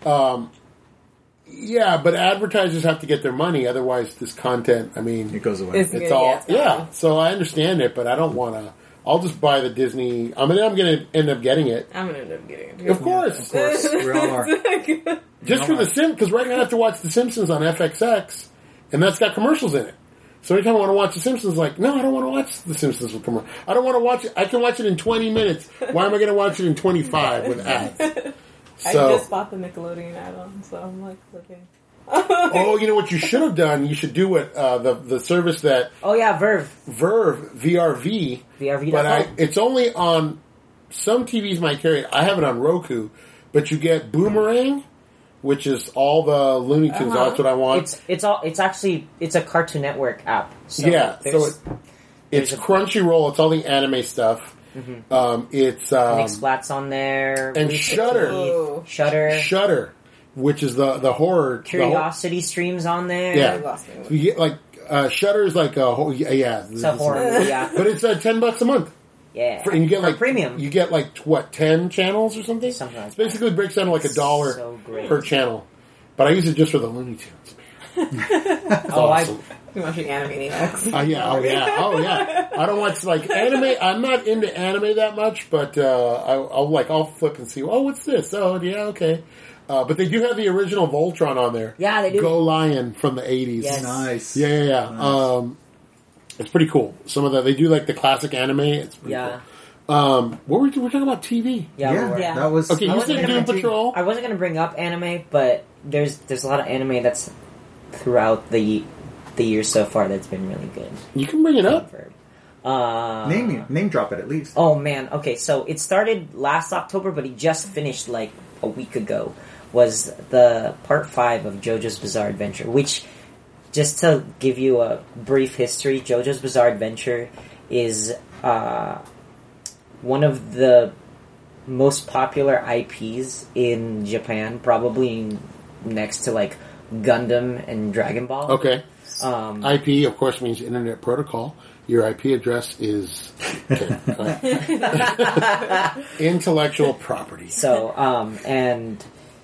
A: But advertisers have to get their money. Otherwise, this content, it
C: goes away.
A: It's all, so I understand it, but I don't want to. I'll just buy the Disney. I'm going to end up getting it.
B: I'm going to end up getting it.
A: Of course.
C: We all are.
A: Just for The Simpsons, because right now I have to watch The Simpsons on FXX, and that's got commercials in it. So anytime I want to watch The Simpsons, like, no, I don't want to watch The Simpsons with commercials. I don't want to watch it. I can watch it in 20 minutes. Why am I going to watch it in 25 with ads? So,
B: I just bought the Nickelodeon add-on, so I'm like, looking.
A: You know what you should have done? You should do what the service that...
D: Oh, yeah, Verve,
A: VRV.
D: VRV.com.
A: But it's only on... Some TVs might carry it. I have it on Roku. But you get Boomerang, which is all the Looney Tunes. That's what I want.
D: It's a Cartoon Network app. So
A: it's Crunchyroll. It's all the anime stuff. It's
D: Mixplat's on there.
A: And Shudder. Shudder, which is the horror.
D: Curiosity Stream's on there.
A: Yeah. You get Shudder is like a horror. Yeah.
D: It's a horror. Yeah.
A: But it's $10 a month.
D: Yeah.
A: And you get like
D: premium.
A: You get 10 channels or something?
D: Something like
A: that. It basically breaks down to like $1 per channel. But I use it just for the Looney Tunes. It's awesome.
B: You're watching Animaniacs.
A: Oh yeah. I don't watch anime. I'm not into anime that much, but I'll flip and see. Oh, what's this? Oh yeah, okay. But they do have the original Voltron on there.
D: Yeah, they do.
A: Go Lion from the 80s.
D: Yes.
C: Nice.
A: Yeah. Nice. It's pretty cool. Some of they do the classic anime. It's pretty cool. We're talking about TV.
D: Yeah.
C: That was
A: okay. You said Doom Patrol.
D: I wasn't going to bring up anime, but there's a lot of anime that's throughout the year so far that's been really good.
A: You can bring it up.
C: Name drop it at least.
D: Oh man, okay. So it started last October, but it just finished like a week ago. Was the part 5 of JoJo's Bizarre Adventure, which, just to give you a brief history, JoJo's Bizarre Adventure is one of the most popular IPs in Japan, probably next to Gundam and Dragon Ball.
A: Okay. IP, of course, means Internet Protocol. Your IP address is intellectual property.
D: So, and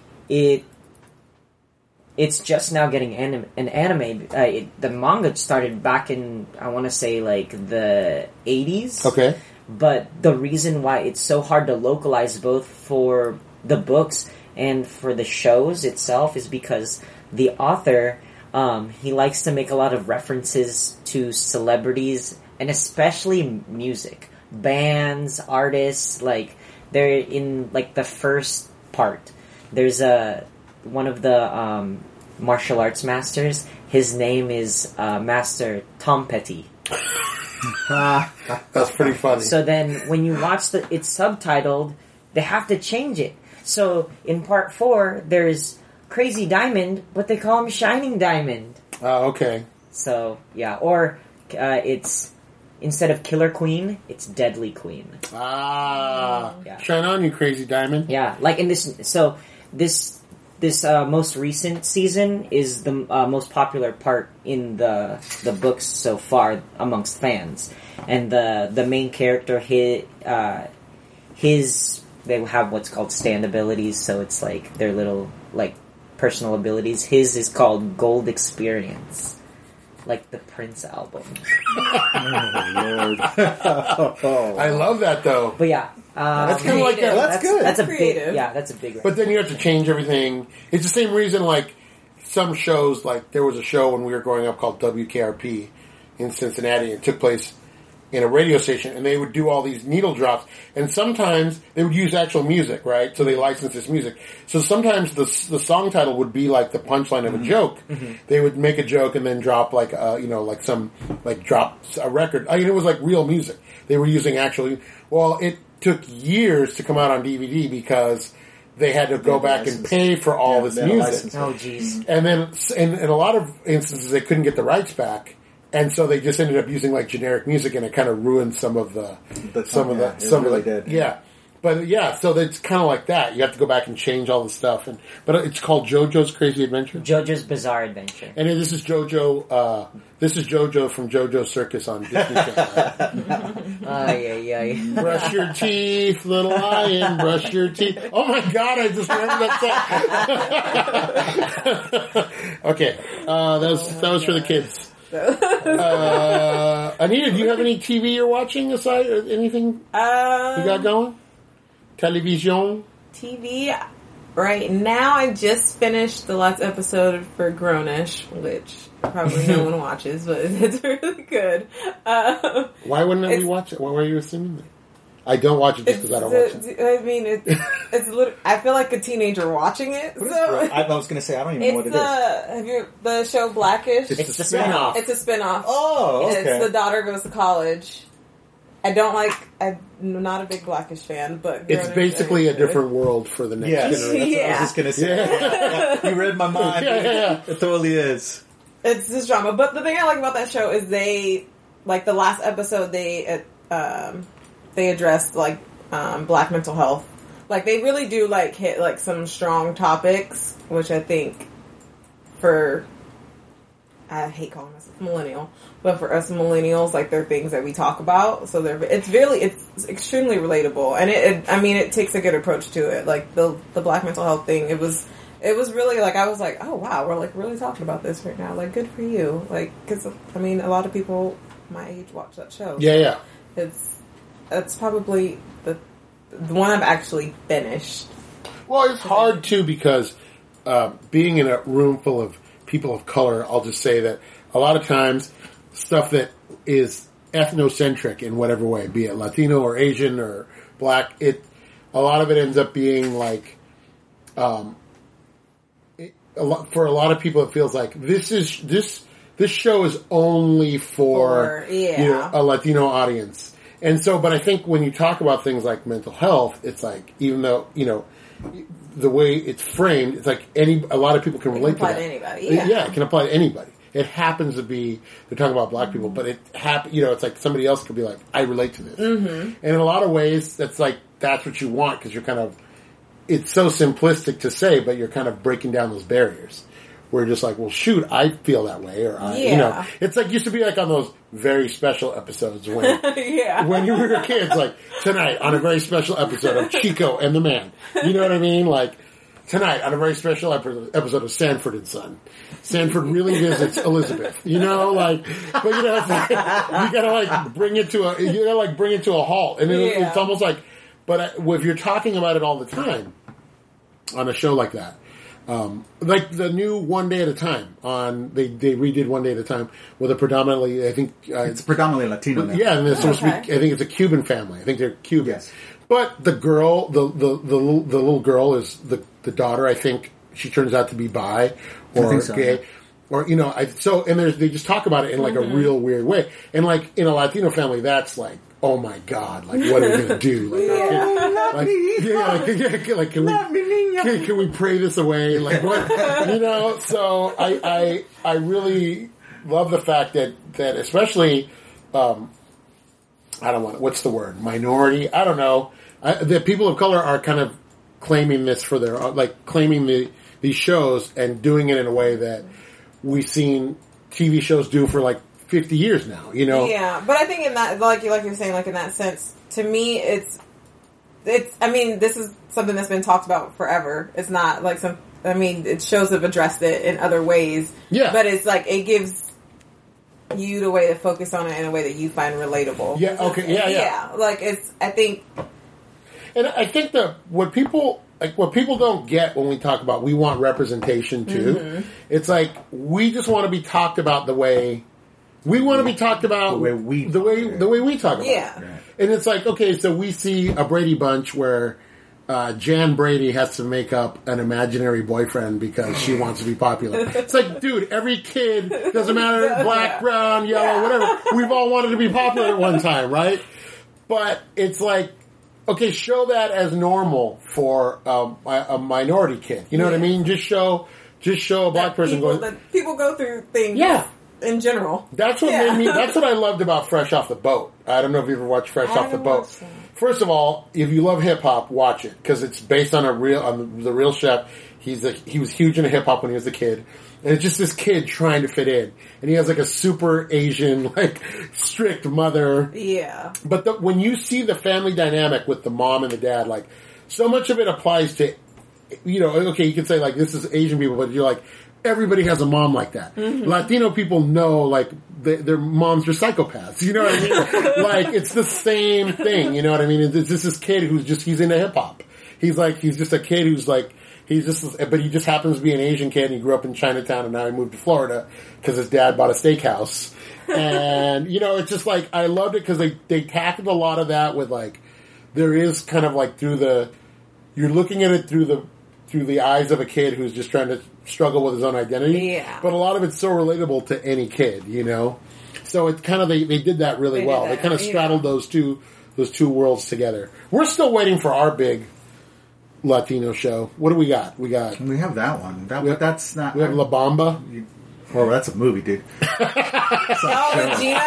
D: it's just now getting an anime. The manga started back in, I want to say, like the 80s.
A: Okay.
D: But the reason why it's so hard to localize both for the books and for the shows itself is because the author, he likes to make a lot of references to celebrities and especially music. Bands, artists, like, they're in, like, the first part. There's one of the martial arts masters. His name is Master Tom Petty.
A: That's pretty funny.
D: So then, when you watch it's subtitled, they have to change it. So in part 4, there's Crazy Diamond, but they call him Shining Diamond.
A: Okay.
D: So yeah, or it's instead of Killer Queen, it's Deadly Queen.
A: Yeah. Shine on, you crazy diamond.
D: Yeah, like in this. So this most recent season is the most popular part in the books so far amongst fans, and the main character his they have what's called stand abilities, so it's like their little like personal abilities. His is called Gold Experience, like the Prince album.
A: Oh Lord! I love that though.
D: But yeah.
A: That's kind of like that.
C: That's good.
D: That's a
B: creative.
D: big, yeah. That's a big.
A: But then you have to change everything. It's the same reason, like some shows. Like there was a show when we were growing up called WKRP in Cincinnati. It took place in a radio station, and they would do all these needle drops. And sometimes they would use actual music, right? So they licensed this music. So sometimes the song title would be like the punchline of a joke. Mm-hmm. They would make a joke and then drop like drop a record. I mean, it was like real music. They were using actually. Well, it took years to come out on DVD because they had to go back and pay for all this music.
D: Oh, jeez.
A: And then in a lot of instances, they couldn't get the rights back, and so they just ended up using like generic music, and it kind of ruined some of the. Yeah. But yeah, so it's kind of like that. You have to go back and change all the stuff, but it's called JoJo's Crazy Adventure.
D: JoJo's Bizarre Adventure.
A: And this is JoJo. This is JoJo from JoJo's Circus on Disney Channel.
D: Ay.
A: Brush your teeth, little lion. Brush your teeth. Oh my God! I just remembered that song. Okay, that was for the kids. Anita, do you have any TV you're watching aside? Or anything you got going? Television?
B: TV. Right now, I just finished the last episode for Grownish, which probably no one watches, but it's really good.
A: Why wouldn't we watch it? Why were you assuming that? I don't watch it just because I don't watch it.
B: I mean, it's I feel like a teenager watching it.
C: I was going to say, I don't even know what it is.
B: Have you the show Blackish?
A: It's the spin-off.
B: It's a spin-off.
C: Oh, okay.
B: It's the daughter goes to college. I'm not a big Blackish fan, but
A: it's basically a different world for the next generation.
B: Yeah.
C: I was just going to say. You read my mind.
A: Yeah.
C: It totally is.
B: It's this drama. But the thing I like about that show is they, like the last episode, they addressed like Black mental health. Like they really do like hit like some strong topics, which I think I hate calling myself millennial, but for us millennials, like they're things that we talk about. So it's extremely relatable, and it takes a good approach to it. Like the Black mental health thing, it was really like I was like, oh wow, we're like really talking about this right now. Like good for you, like because I mean a lot of people my age watch that show.
A: Yeah.
B: It's probably the one I've actually finished.
A: Well, it's hard too because being in a room full of people of color, I'll just say that a lot of times stuff that is ethnocentric in whatever way, be it Latino or Asian or Black, a lot of it ends up being like, for a lot of people it feels like this show is only for a Latino audience. And so, but I think when you talk about things like mental health, it's like, even though, the way it's framed, it's like a lot of people can relate to that.
B: It can apply to anybody.
A: Yeah, it can apply to anybody. It happens to be, they're talking about Black people, but it's like somebody else could be like, I relate to this. Mm-hmm. And in a lot of ways, that's what you want, because you're kind of, it's so simplistic to say, but you're kind of breaking down those barriers. we're just like, well, shoot, I feel that way, or you know, it's like used to be like on those very special episodes when when you were kids, like tonight on a very special episode of Chico and the Man. You know what I mean? Like tonight on a very special episode of Sanford and Son. Sanford really visits Elizabeth. You know, like, but you know, it's like, you gotta like bring it to a halt, and it's almost like. But if you're talking about it all the time on a show like that, like the new One Day at a Time they redid One Day at a Time with a predominantly, I think
C: it's predominantly Latino now.
A: Yeah, and they're supposed to be. I think it's a Cuban family. I think they're Cuban. Yes. But the girl, the little girl is the daughter. I think she turns out to be bi or gay. Or, you know, they just talk about it in like a real weird way. And like in a Latino family, that's like, oh my God, like what are we going to do? Like, can we pray this away? Like what, you know? So I really love the fact that especially, what's the word? Minority? I don't know. That people of color are kind of claiming this for their, like claiming these shows and doing it in a way that we've seen TV shows do for like 50 years now, you know?
B: Yeah, but I think in that, like you're saying, like in that sense, to me, it's, I mean, this is something that's been talked about forever. It's not like shows have addressed it in other ways. Yeah. But it's like, it gives you the way to focus on it in a way that you find relatable.
A: Yeah, okay, yeah.
B: Like I think.
A: And I think that what people don't get when we talk about we want representation too, it's like we just want to be talked about the way we want to be talked about, the way we talk about it. Right. And it's like, okay, so we see a Brady Bunch where Jan Brady has to make up an imaginary boyfriend because she wants to be popular. It's like, dude, every kid, doesn't matter, black, brown, yellow, whatever, we've all wanted to be popular at one time, right? But it's like, okay, show that as normal for a minority kid. You know what I mean? Just show a black person going.
B: That people go through things.
A: Yeah.
B: In general.
A: That's what made me. That's what I loved about Fresh Off the Boat. I don't know if you ever watched Fresh Off the Boat. First of all, if you love hip hop, watch it because it's based on the real chef. He was huge into hip hop when he was a kid. And it's just this kid trying to fit in. And he has like a super Asian, like, strict mother. Yeah. But when you see the family dynamic with the mom and the dad, like, so much of it applies to, you know, okay, you can say like, this is Asian people, but you're like, everybody has a mom like that. Mm-hmm. Latino people know, like, their moms are psychopaths. You know what I mean? Like, it's the same thing. You know what I mean? It's just this kid he's into hip hop. He's just a kid who's like, but he just happens to be an Asian kid and he grew up in Chinatown and now he moved to Florida because his dad bought a steakhouse. And, you know, it's just like, I loved it because they tackled a lot of that with like, there is kind of like you're looking at it through the eyes of a kid who's just trying to struggle with his own identity. Yeah. But a lot of it's so relatable to any kid, you know? So it's kind of, they did that really well. They kind of straddled those two worlds together. We're still waiting for our big Latino show. What do we got? We
C: have that one. That's not.
A: We have La Bamba.
C: Well, that's a movie, dude.
B: Regina.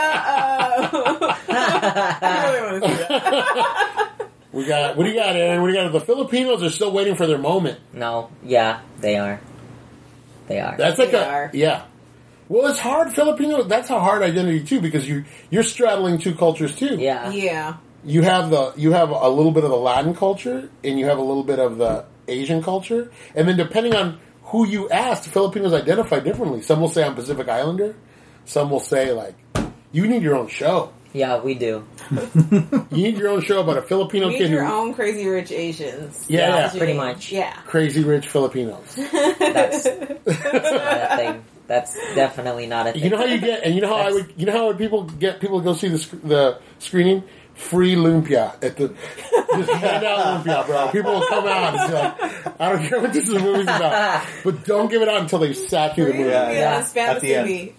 B: I really want to see that.
A: What do you got, Aaron? The Filipinos are still waiting for their moment.
D: No, yeah, they are.
A: That's like yeah. Well, it's hard, Filipino. That's a hard identity too because you're straddling two cultures too.
D: Yeah,
B: yeah.
A: You have a little bit of the Latin culture and you have a little bit of the Asian culture, and then depending on who you ask, the Filipinos identify differently. Some will say I'm Pacific Islander. Some will say like, you need your own show.
D: Yeah, we do.
A: You need your own show about a Filipino kid.
B: Your own Crazy Rich Asians.
A: Yeah,
D: pretty much.
B: Yeah,
A: Crazy Rich Filipinos.
D: That's not a thing. That's definitely not a thing.
A: You know how you get, and you know how people to go see the screening. Free lumpia at just hand out lumpia, bro. People will come out and be like, I don't care what this movie's about, but don't give it out until they sack you the movie.
B: Yeah. Spam the TV.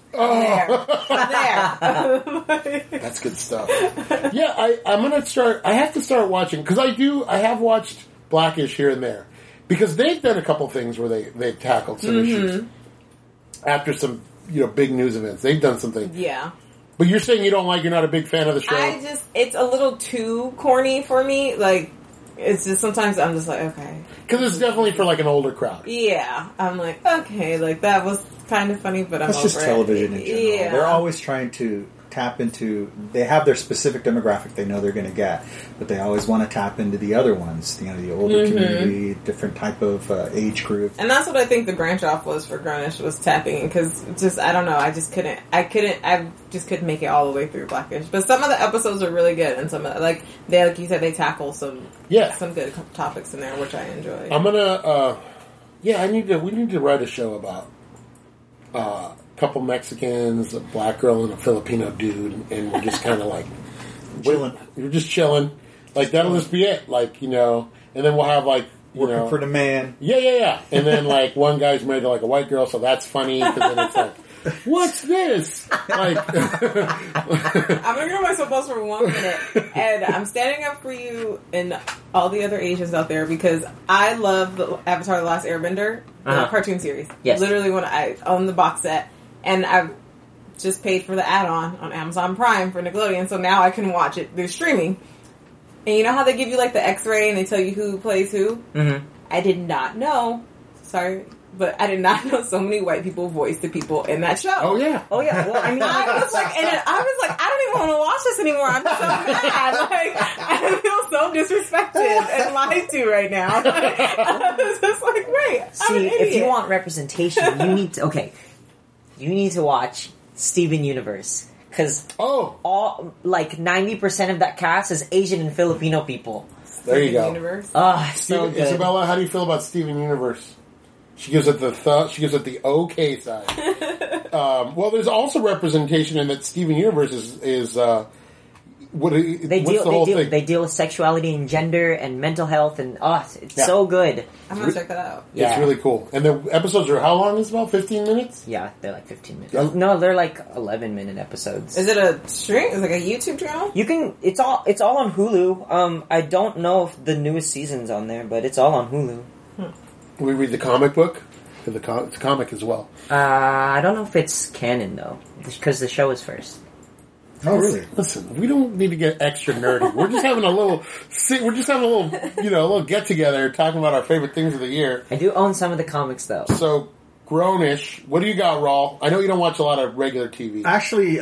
B: There.
A: That's good stuff. Yeah, I'm gonna start. I have to start watching because I have watched Blackish here and there because they've done a couple things where they've tackled some issues after some big news events. They've done something.
B: Yeah.
A: But you're saying you're not a big fan of the show?
B: It's a little too corny for me. Like, it's just sometimes I'm just like, okay.
A: Because it's definitely for like an older crowd.
B: Yeah. I'm like, okay, like that was kind of funny, but I'm
C: That's
B: over
C: just television in general.
B: Yeah.
C: They're always trying to tap into, they have their specific demographic they know they're going to get, but they always want to tap into the other ones, the older community, different type of age group.
B: And that's what I think the branch off was for Grownish, was tapping, because just, I don't know, I just couldn't make it all the way through Blackish. But some of the episodes are really good, and some of, like you said, they tackle some good topics in there, which I enjoy.
A: I'm gonna, we need to write a show about, couple Mexicans, a black girl, and a Filipino dude, and we're just kind of like
C: Chilling.
A: You're just chilling. Like that'll just be it. Like and then we'll have like
C: Working for the man.
A: Yeah. And then like one guy's married to like a white girl, so that's funny. Because then it's like, what's this? Like,
B: I'm gonna go my soapbox for 1 minute, and I'm standing up for you and all the other Asians out there because I love the Avatar: The Last Airbender cartoon series.
D: Yes.
B: Literally, when I own the box set, and I've just paid for the add-on on Amazon Prime for Nickelodeon, so now I can watch it through streaming. And you know how they give you like the X-ray and they tell you who plays who? Mm-hmm. I did not know. Sorry. But I did not know so many white people voiced the people in that show.
A: Oh yeah.
D: Well, I mean,
B: I was like, I don't even want to watch this anymore. I'm so mad. Like, I feel so disrespected and lied to right now. I was just like, wait, I'm an idiot.
D: If you want representation, you need to watch Steven Universe. Because all 90% of that cast is Asian and Filipino people.
A: There you go.
B: Universe.
D: So good.
A: Isabella, how do you feel about Steven Universe? She gives it the okay side. Well, there's also representation in that Steven Universe is
D: They deal with sexuality and gender and mental health, and it's so good.
B: I'm gonna check that out.
A: Yeah. It's really cool. And the episodes are how long? Is about 15 minutes?
D: Yeah, they're like 15 minutes. No, they're like 11-minute episodes.
B: Is it a stream? Is it like a YouTube channel?
D: You can. It's all on Hulu. I don't know if the newest season's on there, but it's all on Hulu.
A: We read the comic book. It's a comic as well.
D: I don't know if it's canon though, because the show is first.
C: Oh, really?
A: Listen, we don't need to get extra nerdy. We're just having a little get together, talking about our favorite things of the year.
D: I do own some of the comics though.
A: So, Grownish, what do you got, Raul? I know you don't watch a lot of regular TV.
C: Actually,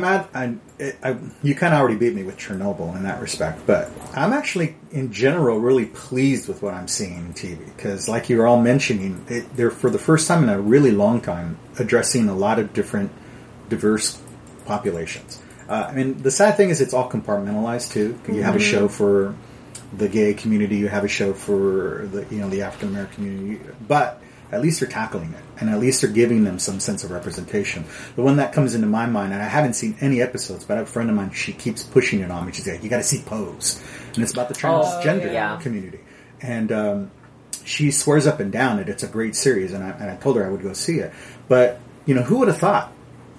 C: you kind of already beat me with Chernobyl in that respect, but I'm actually, in general, really pleased with what I'm seeing in TV. Because, like you were all mentioning, they're, for the first time in a really long time, addressing a lot of different, diverse populations. I mean, the sad thing is it's all compartmentalized, too. You have a show for the gay community, you have a show for the African American community, but at least they're tackling it, and at least they're giving them some sense of representation. The one that comes into my mind, and I haven't seen any episodes, but I have a friend of mine, she keeps pushing it on me. She's like, you gotta see Pose. And it's about the transgender community. And she swears up and down that it's a great series, and I told her I would go see it. But, who would have thought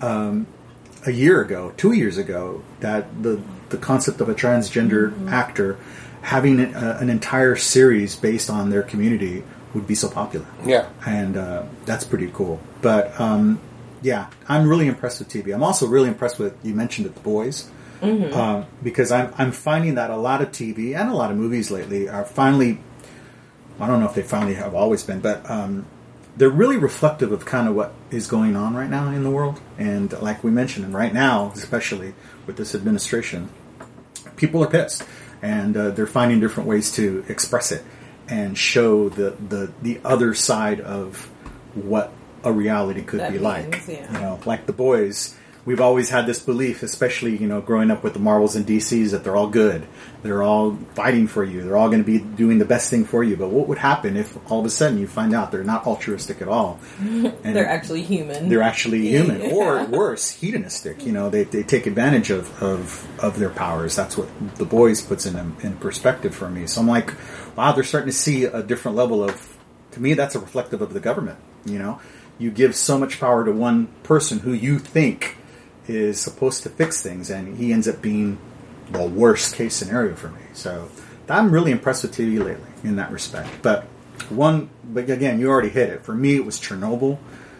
C: a year ago, 2 years ago, that the concept of a transgender actor having an entire series based on their community would be so popular.
A: Yeah.
C: And that's pretty cool. But, I'm really impressed with TV. I'm also really impressed with, you mentioned it, The Boys. Because I'm finding that a lot of TV and a lot of movies lately are finally, I don't know if they finally have always been, but they're really reflective of kind of what is going on right now in the world. And like we mentioned, and right now, especially with this administration, people are pissed. And they're finding different ways to express it and show the other side of what a reality could be like. Yeah. Like The Boys, we've always had this belief, especially, growing up with the Marvels and DCs, that they're all good. They're all fighting for you. They're all going to be doing the best thing for you. But what would happen if all of a sudden you find out they're not altruistic at all? And
B: they're actually human.
C: They're actually human. Or worse, hedonistic. They take advantage of their powers. That's what The Boys puts in perspective for me. So I'm like, wow, they're starting to see a different level of, to me, that's a reflective of the government. You give so much power to one person who you think is supposed to fix things, and he ends up being the worst case scenario for me. So I'm really impressed with TV lately in that respect. But again, you already hit it. For me, it was Chernobyl.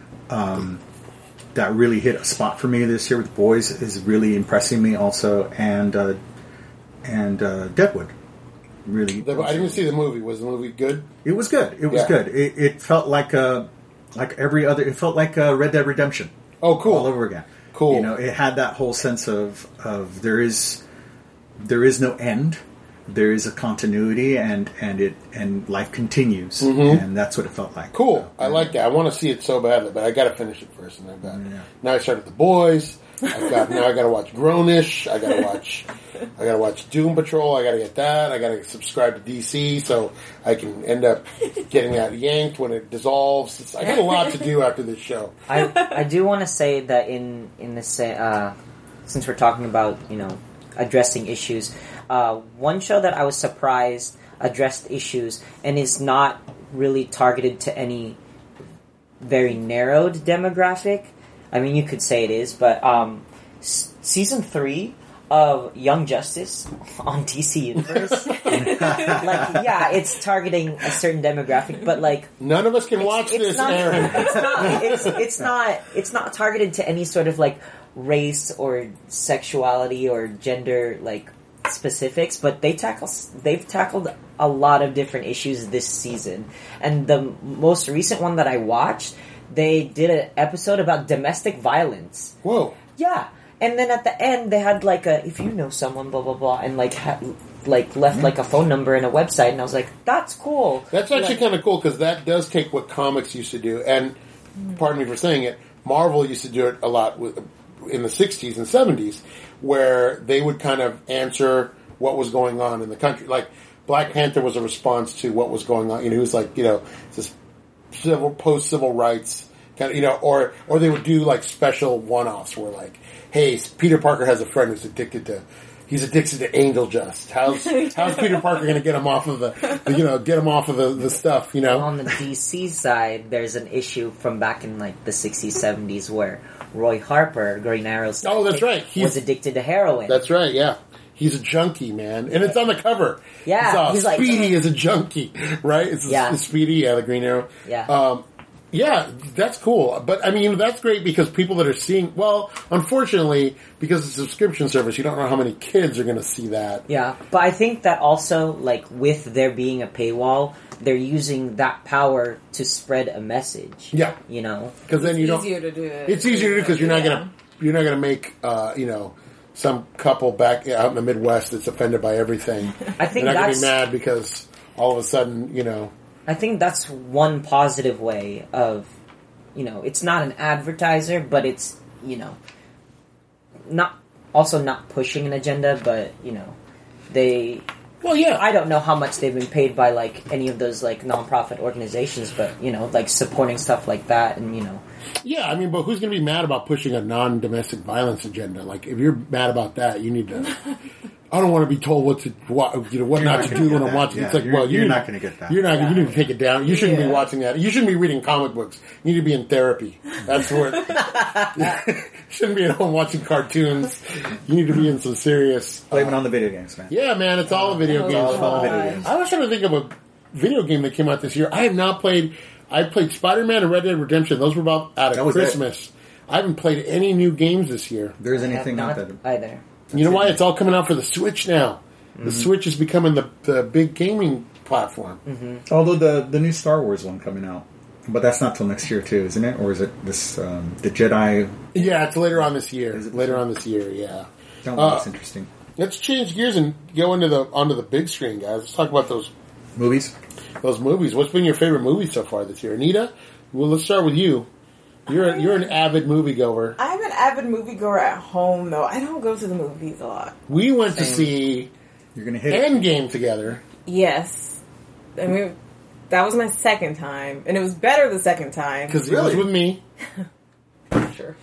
C: That really hit a spot for me this year with Boys is really impressing me also, and Deadwood. really.
A: I didn't see the movie. Was the movie good?
C: It was good. It was good. It felt like every other. It felt like Red Dead Redemption.
A: Oh, cool!
C: All over again.
A: Cool.
C: You know, it had that whole sense of there is no end. There is a continuity, and life continues, and that's what it felt like.
A: Cool.
C: So,
A: I like that. I want to see it so badly, but I got to finish it first. And now I started The Boys. Now I got to watch Grownish. I got to watch Doom Patrol. I got to get that. I got to subscribe to DC so I can end up getting that yanked when it dissolves. I got a lot to do after this show.
D: I do want to say that in this since we're talking about addressing issues. One show that I was surprised addressed issues and is not really targeted to any very narrowed demographic. I mean, you could say it is, but season 3 of Young Justice on DC Universe, it's targeting a certain demographic, but
A: none of us can watch this, Aaron.
D: It's not targeted to any sort of race or sexuality or gender specifics, but they've tackled a lot of different issues this season. And the most recent one that I watched, they did an episode about domestic violence.
A: Whoa.
D: Yeah. And then at the end they had if you know someone blah blah blah and left a phone number and a website, and I was like, that's cool.
A: That's actually kind of cool because that does take what comics used to do, and pardon me for saying it, Marvel used to do it a lot in the 60s and 70s, where they would kind of answer what was going on in the country. Like, Black Panther was a response to what was going on. It was this post-civil rights kind of, or they would do special one-offs where hey, Peter Parker has a friend who's addicted to Angel Dust. How's Peter Parker going to get him off of the stuff,
D: On the DC side, there's an issue from back in the 60s, 70s where Roy Harper, Green Arrow's
A: that's right.
D: was addicted to heroin.
A: That's right, yeah. He's a junkie, man. And it's on the cover.
D: Yeah.
A: He's Speedy is a junkie, right? It's Speedy, the Green Arrow.
D: Yeah.
A: Yeah, that's cool. But, I mean, that's great because people that are seeing... Well, unfortunately, because it's a subscription service, you don't know how many kids are going to see that.
D: Yeah, but I think that also, with there being a paywall, they're using that power to spread a message.
A: Yeah. Because then you don't...
B: It's easier to do it.
A: It's easier to do because you're not going to make, some couple back out in the Midwest that's offended by everything.
D: I think
A: they're not going to be mad because all of a sudden,
D: I think that's one positive way of, it's not an advertiser, but it's, not pushing an agenda, but, they...
A: Well, yeah.
D: I don't know how much they've been paid by, any of those, nonprofit organizations, but, supporting stuff like that and,
A: Yeah, I mean, but who's going to be mad about pushing a non-domestic violence agenda? If you're mad about that, you need to... I don't want to be told what not to do when I'm watching. It's
C: you're not going to get that.
A: You're not. You need to take it down. You shouldn't be watching that. You shouldn't be reading comic books. You need to be in therapy. That's where. You shouldn't be at home watching cartoons. You need to be in some serious.
C: Blame it on the video games, man.
A: Yeah, man, it's all the video games. I was trying to think of a video game that came out this year. I have not played. I played Spider-Man and Red Dead Redemption. Those were about out of Christmas. I haven't played any new games this year.
C: There's anything out
D: there either.
A: You know why? It's all coming out for the Switch now. Mm-hmm. The Switch is becoming the big gaming platform.
C: Mm-hmm. Although the new Star Wars one coming out. But that's not till next year too, isn't it? Or is it this the Jedi?
A: Yeah, it's later on this year. Later on this year, yeah.
C: That's interesting.
A: Let's change gears and go onto the big screen, guys. Let's talk about those
C: movies.
A: Those movies. What's been your favorite movie so far this year, Anita? Well, let's start with you. You're an avid moviegoer.
B: I'm an avid moviegoer at home, though. I don't go to the movies a lot.
A: We went to see
C: You're gonna hit
A: Endgame together.
B: Yes. I mean, that was my second time, and it was better the second time.
A: Because it was with me.
B: Sure.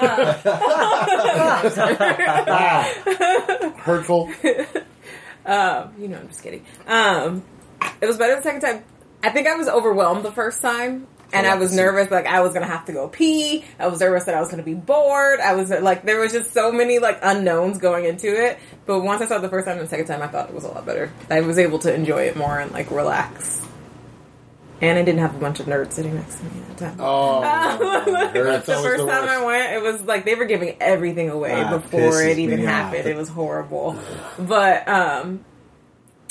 A: Hurtful.
B: I'm just kidding. It was better the second time. I think I was overwhelmed the first time. And I was nervous, I was gonna have to go pee. I was nervous that I was gonna be bored. I was there was just so many unknowns going into it. But once I saw it the first time and the second time, I thought it was a lot better. I was able to enjoy it more and relax. And I didn't have a bunch of nerds sitting next to me at the time.
A: Oh,
B: the first time I went, it was they were giving everything away before it even happened. It was horrible. But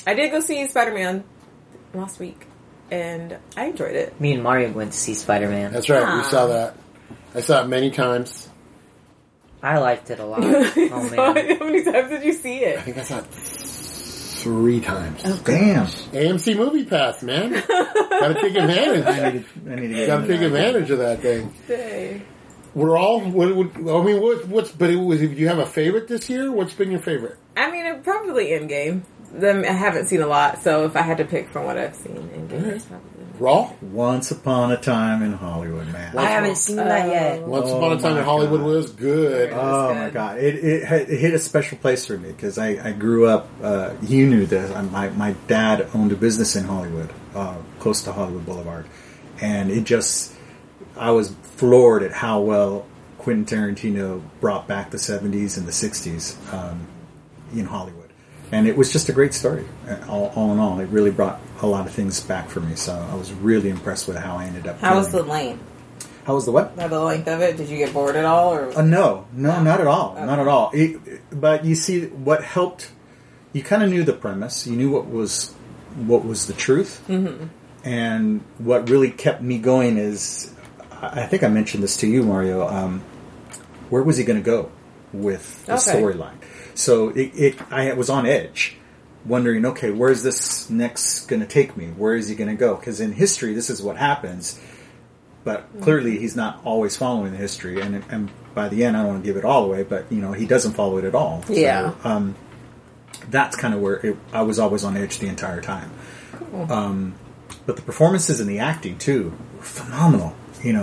B: I did go see Spider-Man last week, and I enjoyed it.
D: Me and Mario went to see Spider-Man.
A: That's right. We saw that. I saw it many times.
D: I liked it a lot. Oh, man.
B: How many times did you see it?
A: I think I saw it 3 times.
C: Oh, damn.
A: AMC Movie Pass, man. Gotta take advantage.
C: I need to get
A: Gotta take advantage of that thing.
B: Dang.
A: We're all. What's? But if you have a favorite this year, what's been your favorite?
B: I mean, probably Endgame. I haven't seen a lot, so if I had to pick from what I've seen, Endgame is probably.
A: Raw?
C: Once Upon a Time in Hollywood, man.
D: I haven't seen that yet.
A: Once Upon a Time in Hollywood was good.
C: Oh my god, it hit a special place for me because I grew up. You knew this. My dad owned a business in Hollywood, close to Hollywood Boulevard, and I was floored at how well Quentin Tarantino brought back the 70s and the 60s in Hollywood. And it was just a great story. All in all, it really brought a lot of things back for me. So I was really impressed with how I ended up.
B: How was the length?
C: How was the what?
B: The length of it? Did you get bored at all? Or
C: No, not at all.
B: Okay.
C: Not at all. But you see, what helped, you kind of knew the premise. You knew what was the truth. Mm-hmm. And what really kept me going is, I think I mentioned this to you, Mario, where was he going to go with the storyline? So I was on edge, wondering, okay, where's this next going to take me? Where is he going to go? Because in history, this is what happens. But clearly, he's not always following the history. And by the end, I don't want to give it all away, but he doesn't follow it at all.
B: Yeah.
C: So, that's kind of where I was always on edge the entire time. Cool. But the performances and the acting too were phenomenal.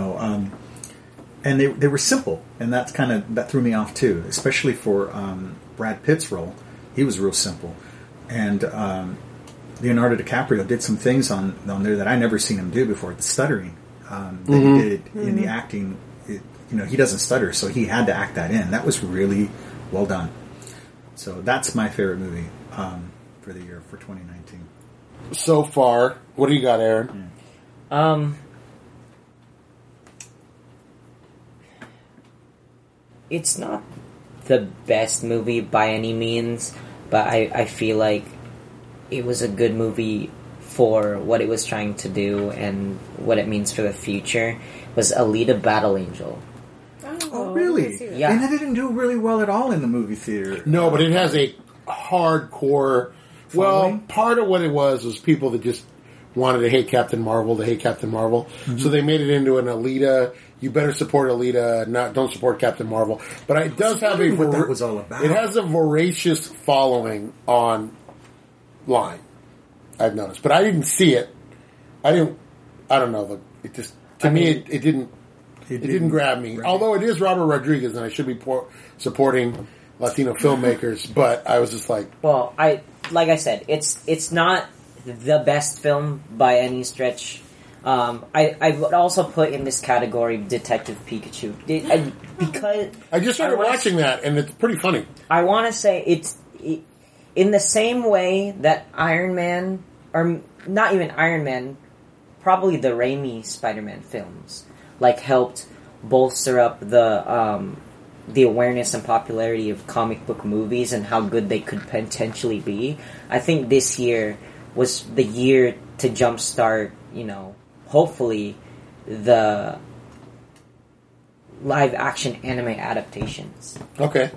C: And they were simple, and that threw me off too, especially for Brad Pitt's role. He was real simple, and Leonardo DiCaprio did some things on there that I never seen him do before. The stuttering that he did in the acting, he doesn't stutter, so he had to act that in. That was really well done. So that's my favorite movie for the year for 2019.
A: So far, what do you got, Aaron?
D: It's not the best movie by any means, but I feel like it was a good movie for what it was trying to do and what it means for the future. Was Alita Battle Angel.
C: Oh, really?
D: Yeah.
C: And it didn't do really well at all in the movie theater.
A: No, but it has a hardcore...
C: Following?
A: Well, part of what it was people that just wanted to hate Captain Marvel So they made it into an Alita... You better support Alita, don't support Captain Marvel. But it does have
C: what that was all about.
A: It has a voracious following online. I've noticed, but I didn't see it. I don't know. It just it didn't grab me. Right. Although it is Robert Rodriguez, and I should be supporting Latino filmmakers. But I was just like,
D: well, like I said, it's not the best film by any stretch. I would also put in this category Detective Pikachu because
A: I just started watching that, and it's pretty funny.
D: I want to say it's in the same way that Iron Man, or not even Iron Man, probably the Raimi Spider-Man films, helped bolster up the awareness and popularity of comic book movies and how good they could potentially be. I think this year was the year to jumpstart, hopefully, the live-action anime adaptations.
A: Okay.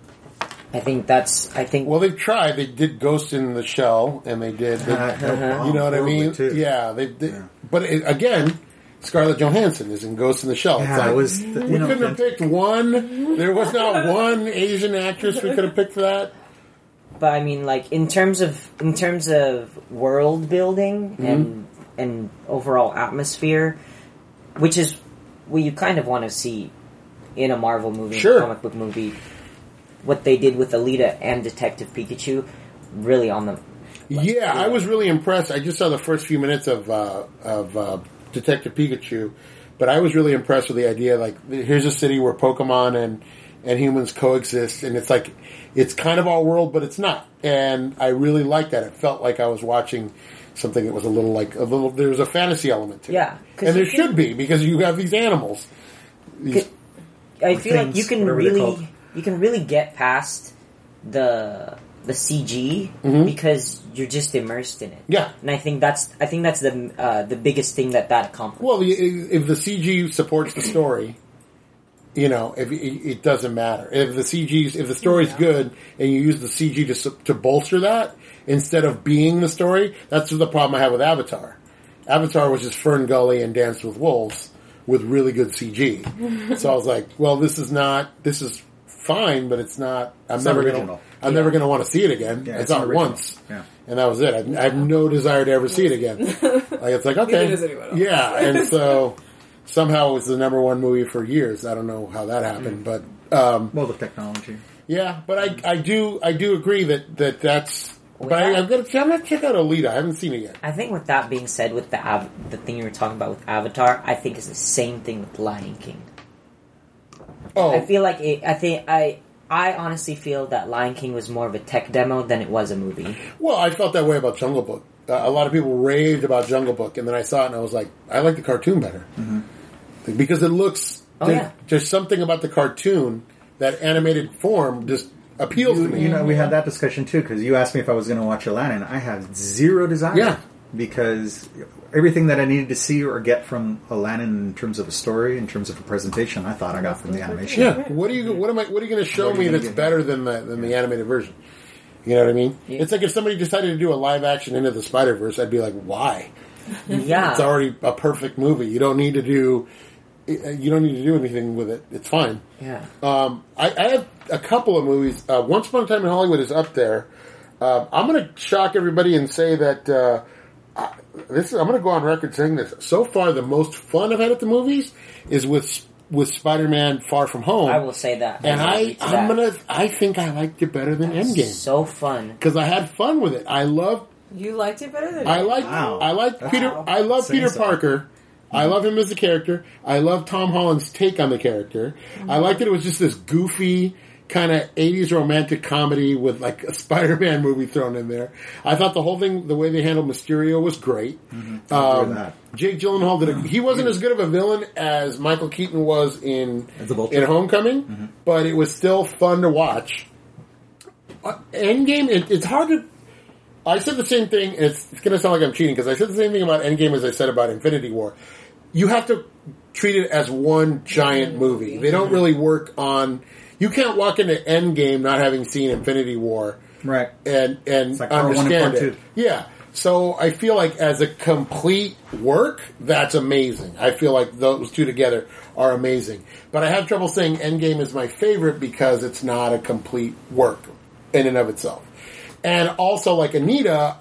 D: Well,
A: they tried. They did Ghost in the Shell, and they did... you know what I mean?
C: Too.
A: Yeah. They did. Yeah. But again, Scarlett Johansson is in Ghost in the Shell.
C: Yeah,
A: it's we couldn't have picked one. There was not one Asian actress we could have picked for that.
D: But I mean, in terms of world building and overall atmosphere, which is what you kind of want to see in a Marvel movie,
A: sure.
D: comic book movie. What they did with Alita and Detective Pikachu, really on the...
A: I was really impressed. I just saw the first few minutes of Detective Pikachu, but I was really impressed with the idea, here's a city where Pokemon and humans coexist, and it's kind of our world, but it's not. And I really liked that. It felt like I was watching something that was a little, there was a fantasy element to it.
D: Yeah.
A: And there should be, because you have these animals.
D: I feel like you can really get past the the CG because you're just immersed in it.
A: Yeah,
D: and I think that's the biggest thing that accomplishes.
A: Well, if the CG supports the story, you know, if it doesn't matter. If the story's good and you use the CG to bolster that instead of being the story, that's the problem I have with Avatar. Avatar was just Fern Gully and Dance with Wolves with really good CG. So I was like, well, this is fine, but it's not. I'm never going to want to see it again.
C: Yeah,
A: I saw it once,
C: yeah.
A: and that was it. I have no desire to ever see it again. Like it's like okay, yeah, and so somehow it was the number one movie for years. I don't know how that happened, but
C: the technology.
A: Yeah, but I do agree that's. But I'm gonna check out Alita. I haven't seen it yet.
D: I think with that being said, with the thing you were talking about with Avatar, I think it's the same thing with Lion King.
A: Oh,
D: I feel like I honestly feel that Lion King was more of a tech demo than it was a movie.
A: Well, I felt that way about Jungle Book. A lot of people raved about Jungle Book, and then I saw it and I was like, I like the cartoon better because it looks. There's something about the cartoon, that animated form, just appeals to me.
C: You know, we had that discussion too because you asked me if I was going to watch Aladdin. I have zero desire.
A: Yeah.
C: Because everything that I needed to see or get from Aladdin in terms of a story, in terms of a presentation, I thought I got from the animation.
A: Yeah. What are you going to show me that's better than the animated version? You know what I mean? Yeah. It's like if somebody decided to do a live action Into the Spider-Verse, I'd be like, why?
D: Yeah.
A: It's already a perfect movie. You don't need to do anything with it. It's fine.
D: Yeah.
A: I have a couple of movies. Once Upon a Time in Hollywood is up there. I'm going to shock everybody and say that I'm going to go on record saying this. So far, the most fun I've had at the movies is with Spider-Man: Far From Home.
D: I will say that,
A: and I think I liked it better than Endgame.
D: So fun
A: because I had fun with it.
B: You liked it better than
A: I like Peter. I love Peter Parker. I love him as a character. I love Tom Holland's take on the character. I liked that it was just this goofy kind of 80s romantic comedy with like a Spider-Man movie thrown in there. I thought the whole thing, the way they handled Mysterio was great. Jake Gyllenhaal he wasn't as good of a villain as Michael Keaton was in Homecoming, but it was still fun to watch. Endgame, it's hard to... I said the same thing, and it's going to sound like I'm cheating, because I said the same thing about Endgame as I said about Infinity War. You have to treat it as one giant movie. They don't really work on... You can't walk into Endgame not having seen Infinity War,
C: right?
A: And like understand it. Yeah. So I feel like as a complete work, that's amazing. I feel like those two together are amazing. But I have trouble saying Endgame is my favorite because it's not a complete work in and of itself. And also, like Anita,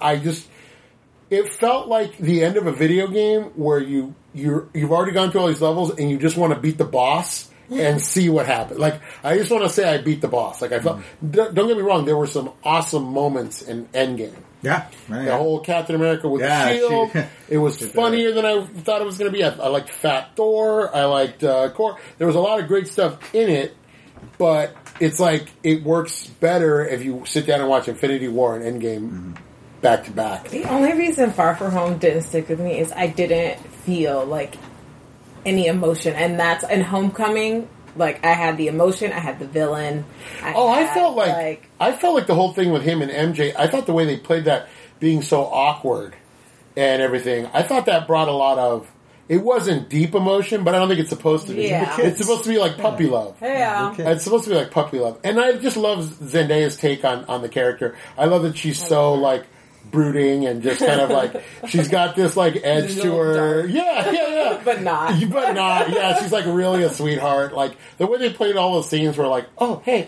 A: it felt like the end of a video game where you've already gone through all these levels and you just want to beat the boss and see what happened. Like, I just want to say I beat the boss. Like, I felt, don't get me wrong, there were some awesome moments in Endgame.
C: Yeah.
A: The whole Captain America with the shield. It was funnier than I thought it was going to be. I liked Fat Thor. I liked Core. There was a lot of great stuff in it, but it's like it works better if you sit down and watch Infinity War and Endgame back to back.
B: The only reason Far From Home didn't stick with me is I didn't feel like any emotion, and that's in Homecoming. Like, I had the emotion, I had the villain.
A: I felt like the whole thing with him and MJ. I thought the way they played that being so awkward and everything. I thought that brought a lot of. It wasn't deep emotion, but I don't think it's supposed to be.
B: Yeah.
A: It's supposed to be like puppy love.
B: Yeah.
A: It's supposed to be like puppy love. And I just love Zendaya's take on the character. I love that she's so, like, brooding and just kind of like, she's got this, like, edge to her.
B: Dark.
A: Yeah.
B: But not.
A: Yeah, she's, like, really a sweetheart. Like, the way they played all those scenes were like,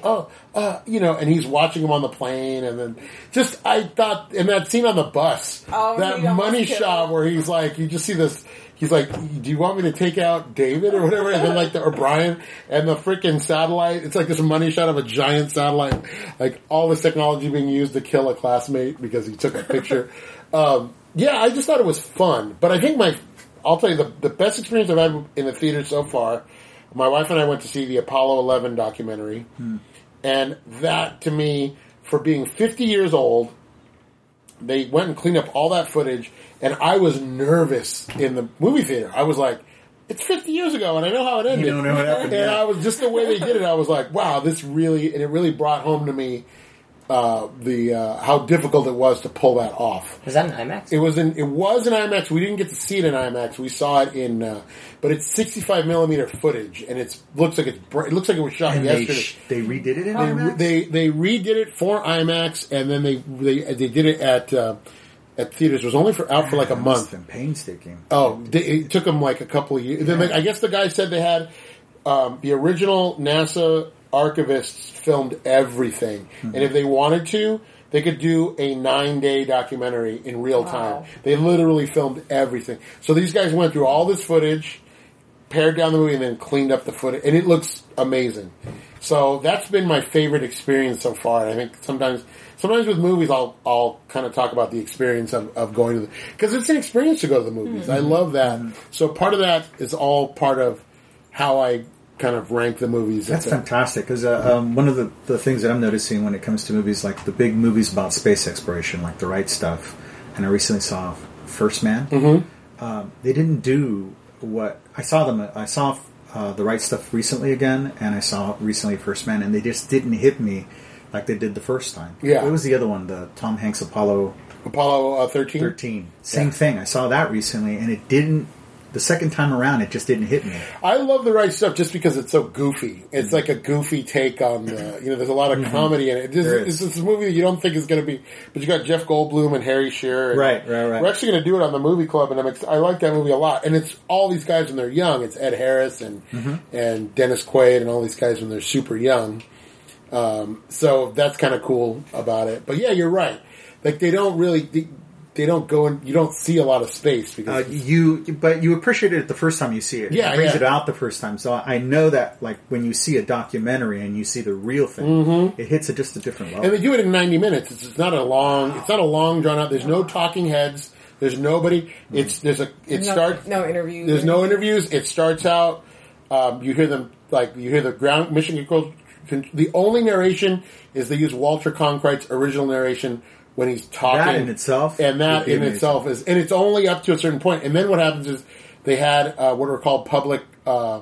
A: and he's watching him on the plane, and then just, I thought, and that scene on the bus, that money shot where he's like, you just see this, he's like, do you want me to take out David or whatever? And then like or Brian and the freaking satellite. It's like this money shot of a giant satellite. Like all this technology being used to kill a classmate because he took a picture. I just thought it was fun. But I think I'll tell you the best experience I've had in the theater so far, my wife and I went to see the Apollo 11 documentary. And that to me, for being 50 years old, they went and cleaned up all that footage, and I was nervous in the movie theater. I was like, it's 50 years ago, and I know how it ended.
C: You don't know what happened.
A: And I was just the way they did it, I was like, wow, it really brought home to me how difficult it was to pull that off.
D: Was that an IMAX?
A: It was in IMAX. We didn't get to see it in IMAX. We saw it in, but it's 65 millimeter footage, and it looks like it was shot yesterday.
C: They redid it in IMAX.
A: They redid it for IMAX, and then they did it at theaters. It was only for like a month.
C: It's been painstaking.
A: Oh, it took them like a couple of years. Then I guess the guy said they had the original NASA archivists filmed everything, and if they wanted to, they could do a 9-day documentary in real time. They literally filmed everything. So these guys went through all this footage, pared down the movie, and then cleaned up the footage, and it looks amazing. So that's been my favorite experience so far. I think sometimes with movies, I'll kind of talk about the experience of going to because it's an experience to go to the movies. I love that. So part of that is all part of how I kind of rank the movies.
C: That's fantastic because one of the things that I'm noticing when it comes to movies, like the big movies about space exploration, like The Right Stuff, and I recently saw First Man. They didn't do what I saw them. I saw The Right Stuff recently again, and I saw recently First Man, and they just didn't hit me like they did the first time.
A: Yeah,
C: what was the other one? The Tom Hanks Apollo
A: 13.
C: 13. Same thing. I saw that recently, and it didn't. The second time around, it just didn't hit me.
A: I love The Right Stuff just because it's so goofy. It's like a goofy take on the, there's a lot of comedy in it. It's this movie that you don't think is going to be, but you got Jeff Goldblum and Harry Shearer. And
C: right.
A: We're actually going to do it on the movie club, and I like that movie a lot. And it's all these guys when they're young. It's Ed Harris and Dennis Quaid and all these guys when they're super young. So that's kind of cool about it. But yeah, you're right. Like they don't really. They don't go in. You don't see a lot of space because
C: but you appreciate it the first time you see it.
A: Yeah,
C: it brings it out the first time. So I know that, like when you see a documentary and you see the real thing, it hits at just a different level.
A: And they do it in 90 minutes. It's not a long. It's not a long drawn out. There's no talking heads. There's nobody. No
B: interviews.
A: There's no interviews. It starts out. You hear them you hear the ground mission control. The only narration is they use Walter Cronkite's original narration. When he's talking,
C: that in itself,
A: and that in itself is, and it's only up to a certain point. And then what happens is they had what are called public, not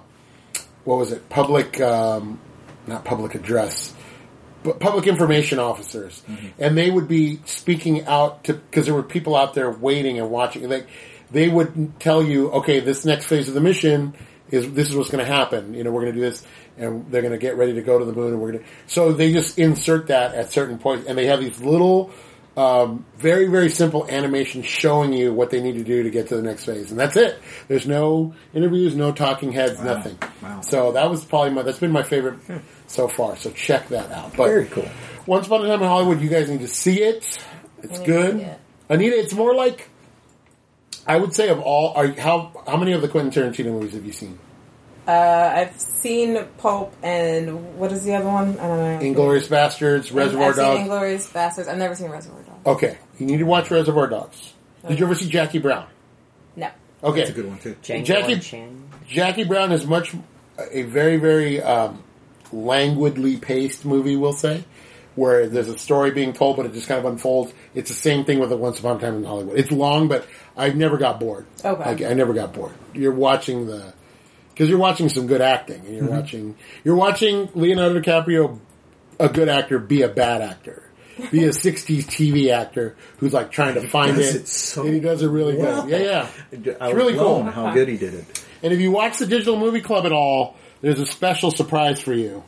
A: public address, but public information officers, and they would be speaking out because there were people out there waiting and watching. Like they would tell you, okay, this next phase of the mission this is what's going to happen. We're going to do this, and they're going to get ready to go to the moon, and so they just insert that at certain points, and they have these little. Very, very simple animation showing you what they need to do to get to the next phase. And that's it. There's no interviews, no talking heads, nothing. Wow. So that was that's been my favorite so far. So check that out. But
C: very cool.
A: Once Upon a Time in Hollywood, you guys need to see it. It's good. Anita, it's more like, I would say of all, how many of the Quentin Tarantino movies have you seen?
B: I've seen Pulp and what is the other one? I don't know.
A: Inglourious Bastards, Reservoir Dogs.
B: I've seen Inglourious Bastards. I've never seen Reservoir Dogs.
A: Okay, you need to watch Reservoir Dogs. Did you ever see Jackie Brown?
B: No.
A: Okay,
C: that's a good one too.
A: Jackie Brown is a very, very languidly paced movie, we'll say, where there's a story being told, but it just kind of unfolds. It's the same thing with Once Upon a Time in Hollywood. It's long, but I never got bored.
B: Okay,
A: I never got bored. You're watching because you're watching some good acting, and you're watching Leonardo DiCaprio, a good actor, be a bad actor, be a '60s TV actor who's like trying to find it, and he does it really good. Yeah. It's really cool
C: how good he did it.
A: And if you watch the Digital Movie Club at all, there's a special surprise for you,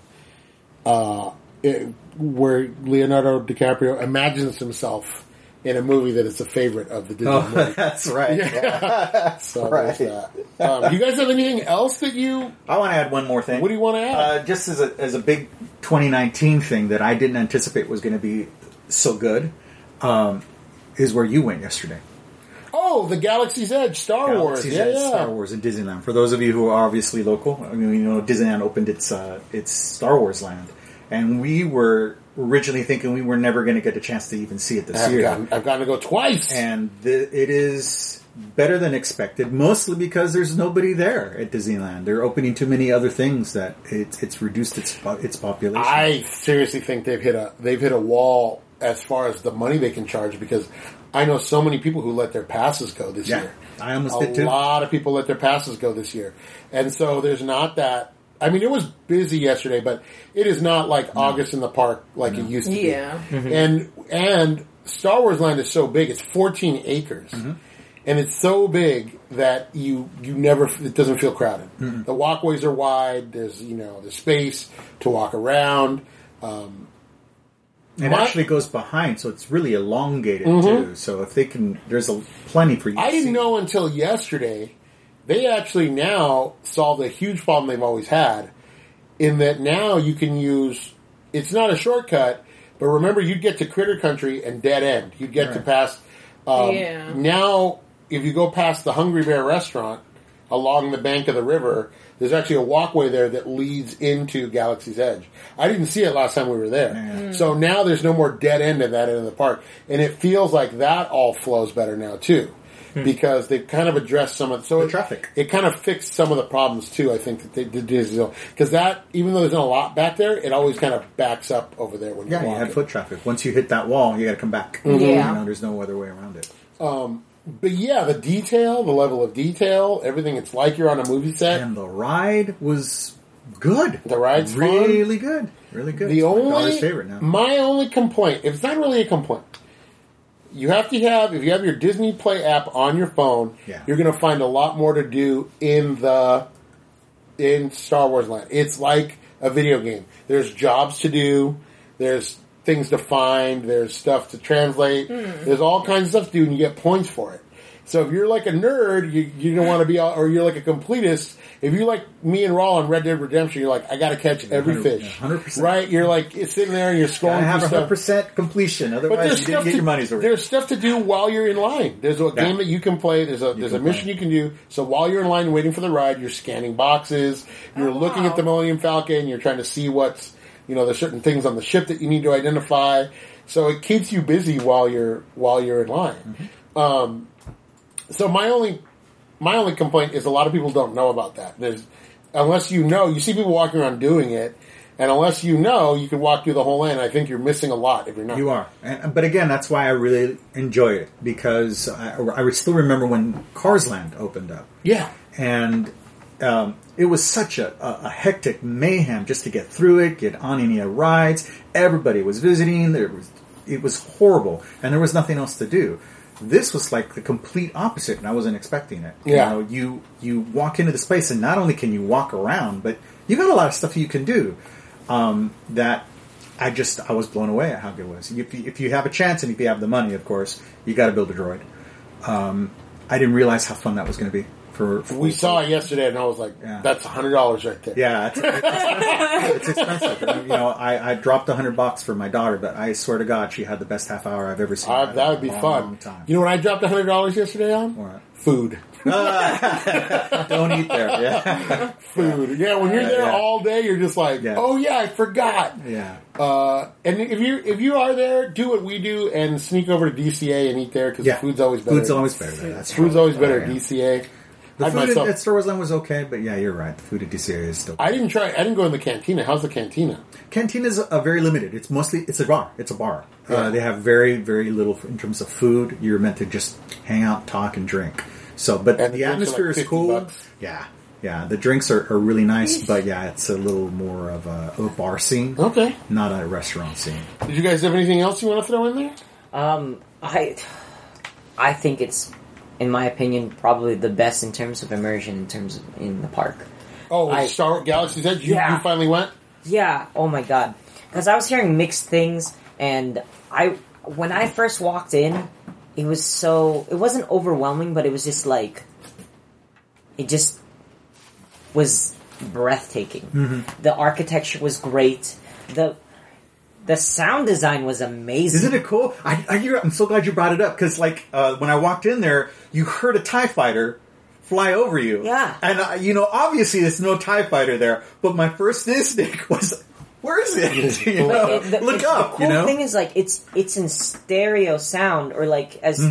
A: where Leonardo DiCaprio imagines himself in a movie that is a favorite of the Digital Movie.
C: That's right.
A: Yeah. So right. There's that. You guys have anything else that you...
C: I want to add one more thing.
A: What do you want to add?
C: Just as a big 2019 thing that I didn't anticipate was going to be so good, is where you went yesterday.
A: Oh, the Galaxy's Edge, Star Wars.
C: Star Wars in Disneyland. For those of you who are obviously local, Disneyland opened its Star Wars land. And we were originally thinking we were never going to get a chance to even see it this year.
A: I've gotten to go twice.
C: And it is better than expected, mostly because there's nobody there at Disneyland. They're opening too many other things that it's reduced its population.
A: I seriously think they've hit a wall as far as the money they can charge, because I know so many people who let their passes go this year.
C: I almost did too.
A: A lot of people let their passes go this year. And so there's not that I mean, it was busy yesterday, but it is not like August in the park like it used to be.
B: Yeah.
A: And Star Wars Land is so big; it's 14 acres, and it's so big that it doesn't feel crowded. The walkways are wide. There's the space to walk around.
C: It actually goes behind, so it's really elongated too. So if they can, there's plenty for you.
A: I didn't know until yesterday. They actually now solved a huge problem they've always had, in that now you can use. It's not a shortcut, but remember, you'd get to Critter Country and dead end. You'd get to pass. Now, if you go past the Hungry Bear restaurant along the bank of the river, there's actually a walkway there that leads into Galaxy's Edge. I didn't see it last time we were there.
C: Yeah.
A: So now there's no more dead end at that end of the park. And it feels like that all flows better now, too. Because they've kind of addressed some of
C: the traffic.
A: It kind of fixed some of the problems, too, I think, that they did. Because that, even though there's not a lot back there, it always kind of backs up over there when you're walking.
C: You had foot traffic. Once you hit that wall, you got to come back.
B: Yeah.
C: There's no other way around it.
A: But yeah, the detail, the level of detail, everything, it's like you're on a movie set.
C: And the ride was good.
A: The ride's
C: really good. Really good.
A: The
C: it's
A: only,
C: my daughter's favorite now.
A: My only complaint, it's not really a complaint, you have to have, if you have your Disney Play app on your phone, you're going to find a lot more to do in Star Wars Land. It's like a video game. There's jobs to do, there's things to find, there's stuff to translate, there's all kinds of stuff to do, and you get points for it. So if you're like a nerd, you don't want to be, or you're like a completist, if you like me and Raw on Red Dead Redemption, you're like, I gotta catch every fish.
C: 100%.
A: Right? You're like, it's sitting there and you're scrolling
C: have
A: through
C: 100% completion, otherwise you didn't get your money's worth.
A: There's stuff to do while you're in line. There's a game that you can play, there's a mission you can do, so while you're in line waiting for the ride, you're scanning boxes, you're looking at the Millennium Falcon, you're trying to see what's, there's certain things on the ship that you need to identify, so it keeps you busy while you're in line. So my only complaint is a lot of people don't know about that. Unless you see people walking around doing it, and unless you can walk through the whole land. I think you're missing a lot if you're not.
C: You are. But again, that's why I really enjoy it, because I still remember when Cars Land opened up.
A: Yeah.
C: And it was such a hectic mayhem just to get through it, get on any rides. Everybody was visiting. It was horrible, and there was nothing else to do. This was like the complete opposite, and I wasn't expecting it.
A: Yeah.
C: You walk into the space, and not only can you walk around, but you got a lot of stuff you can do that I was blown away at how good it was. If you have a chance, and if you have the money, of course, you got to build a droid. I didn't realize how fun that was going to be.
A: We saw it yesterday, and I was like, "That's $100 right there."
C: Yeah, it's expensive. I dropped $100 for my daughter, but I swear to God, she had the best half hour I've ever seen.
A: That would be fun.
C: Time.
A: You know what I dropped $100 yesterday on?
C: What?
A: Food.
C: Don't eat there. Yeah.
A: Food. Yeah, when you're there all day, you're just like, oh yeah, I forgot.
C: Yeah.
A: And if you are there, do what we do and sneak over to DCA and eat there, because the food's always better.
C: Food's always better there.
A: Food's always better at DCA.
C: The food at Star Wars Land was okay, but yeah, you're right. The food at DCA is still.
A: I didn't go in the cantina. How's the cantina?
C: Cantina's very limited. It's a bar. It's a bar.
A: Yeah.
C: They have very, very little in terms of food. You're meant to just hang out, talk, and drink. But the atmosphere is cool.
A: $50.
C: Yeah. The drinks are really nice, but it's a little more of a bar scene.
A: Okay.
C: Not a restaurant scene.
A: Did you guys have anything else you want to throw in there?
D: I think it's, in my opinion, probably the best in terms of immersion in the park.
A: Oh, Star Wars Galaxy's Edge? You finally went?
D: Yeah. Oh my God. Because I was hearing mixed things, and when I first walked in, it wasn't overwhelming, but it was just like, it just was breathtaking. Mm-hmm. The architecture was great. The sound design was amazing.
C: Isn't it cool? I'm so glad you brought it up, because when I walked in there, you heard a TIE fighter fly over you.
D: Yeah.
C: And obviously there's no TIE fighter there, but my first instinct was, where is it? Look up.
D: The cool thing is, it's in stereo sound, or as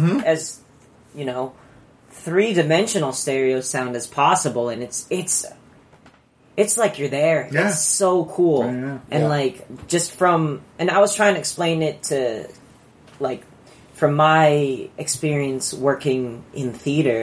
D: 3-dimensional stereo sound as possible, and it's like you're there.
C: Yeah.
D: It's so cool.
C: Yeah.
D: And and I was trying to explain it to, from my experience working in theater,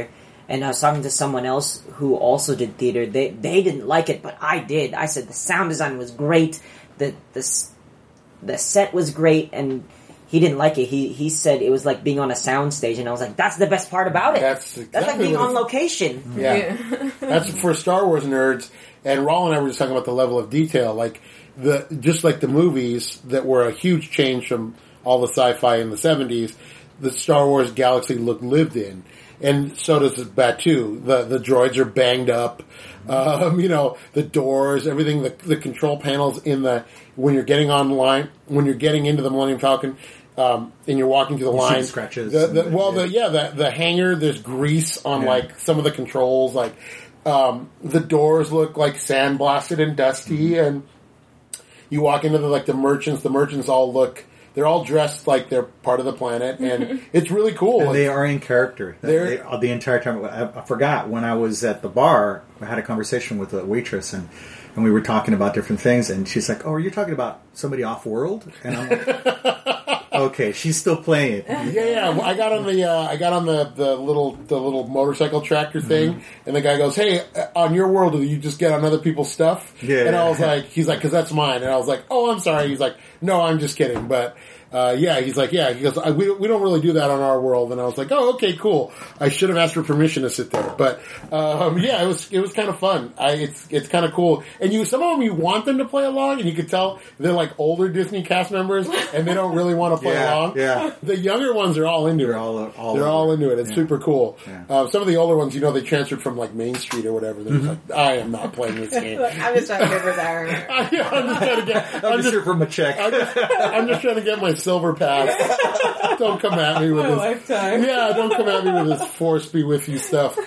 D: And I was talking to someone else who also did theater. They didn't like it, but I did. I said the sound design was great. The set was great, and he didn't like it. He said it was like being on a sound stage, and I was like, that's the best part about it. That's like being on location.
A: Yeah. That's for Star Wars nerds. And Raul and I were just talking about the level of detail. Like, just like the movies that were a huge change from all the sci-fi in the 70s, the Star Wars galaxy looked lived in. And so does Batuu. The droids are banged up. The doors, everything, the control panels when you're getting online, when you're getting into the Millennium Falcon, and you're walking through the line.
C: Scratches.
A: The hangar, there's grease on like some of the controls, like, the doors look like sandblasted and dusty, and you walk into the merchants they're all dressed like they're part of the planet, and it's really cool.
C: And they are in character. The entire time. I forgot, when I was at the bar, I had a conversation with a waitress, and we were talking about different things, and she's like, "Oh, are you talking about somebody off-world?" And I'm like, "Okay, she's still playing it."
A: Yeah. Well, I got on the little motorcycle tractor thing, and the guy goes, "Hey, on your world, do you just get on other people's stuff?"
C: Yeah.
A: And I was like, he's like, "'Cause that's mine." And I was like, "Oh, I'm sorry." He's like, "No, I'm just kidding." But he's like, yeah. He goes, we don't really do that on our world. And I was like, oh, okay, cool. I should have asked for permission to sit there. But, it was kind of fun. It's kind of cool. And some of them, you want them to play along, and you could tell they're like older Disney cast members, and they don't really want to play along.
C: Yeah.
A: The younger ones are all into it. They're all into it. It's super cool. Yeah. Some of the older ones, they transferred from like Main Street or whatever. They're like, I am not playing this game.
B: I'm just trying to get retirement.
A: I'm just trying to get.
C: I'm just here for my check.
A: I'm just trying to get my silver pass. Don't come at me with this.
B: Lifetime.
A: Yeah, don't come at me with this force be with you stuff.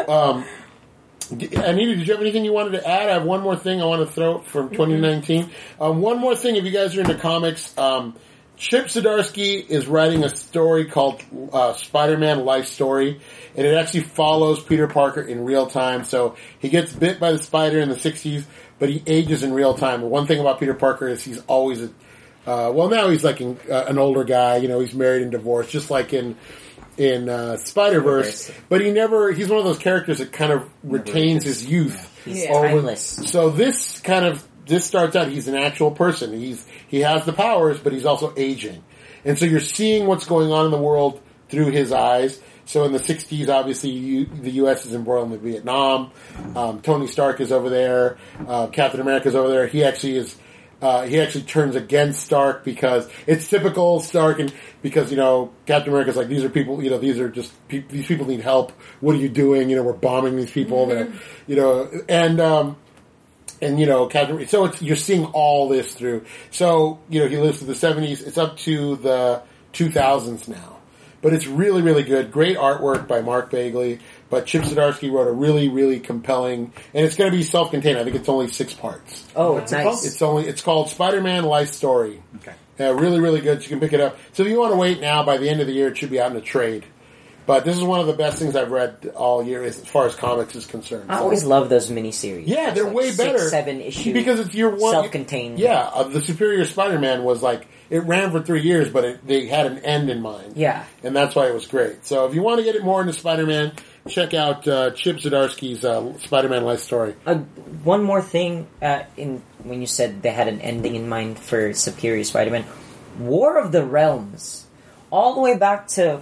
A: Anita, did you have anything you wanted to add? I have one more thing I want to throw from 2019. One more thing, if you guys are into comics, Chip Zdarsky is writing a story called Spider-Man Life Story, and it actually follows Peter Parker in real time. So he gets bit by the spider in the 60s, but he ages in real time. The one thing about Peter Parker is he's always now he's like an older guy. He's married and divorced, just like in Spider-Verse. But he's one of those characters that kind of retains his youth.
D: He's timeless.
A: So this starts out, he's an actual person. He has the powers, but he's also aging. And so you're seeing what's going on in the world through his eyes. So in the 60s, obviously, the U.S. is embroiled in Vietnam. Tony Stark is over there. Captain America's over there. He actually turns against Stark because it's typical Stark, and because, Captain America's like, these are people, these people need help. What are you doing? We're bombing these people. Mm-hmm. Captain, so you're seeing all this through. So, he lives to the 70s. It's up to the 2000s now. But it's really, really good. Great artwork by Mark Bagley. But Chip Zdarsky wrote a really, really compelling, and it's going to be self-contained. I think it's only 6 parts.
D: Oh, it's nice.
A: It's called Spider-Man Life Story.
C: Okay.
A: Really, really good. So you can pick it up. So if you want to wait now, by the end of the year, it should be out in a trade. But this is one of the best things I've read all year as far as comics is concerned.
D: I always love those miniseries.
A: Yeah, they're
D: like
A: way better.
D: 6-7 issues.
A: Because it's your one
D: self-contained.
A: Yeah, the Superior Spider-Man was like, it ran for 3 years, but they had an end in mind.
D: Yeah.
A: And that's why it was great. So if you want to get it more into Spider-Man, check out Chip Zdarsky's Spider-Man Life Story.
D: One more thing, when you said they had an ending in mind for Superior Spider-Man, War of the Realms, all the way back to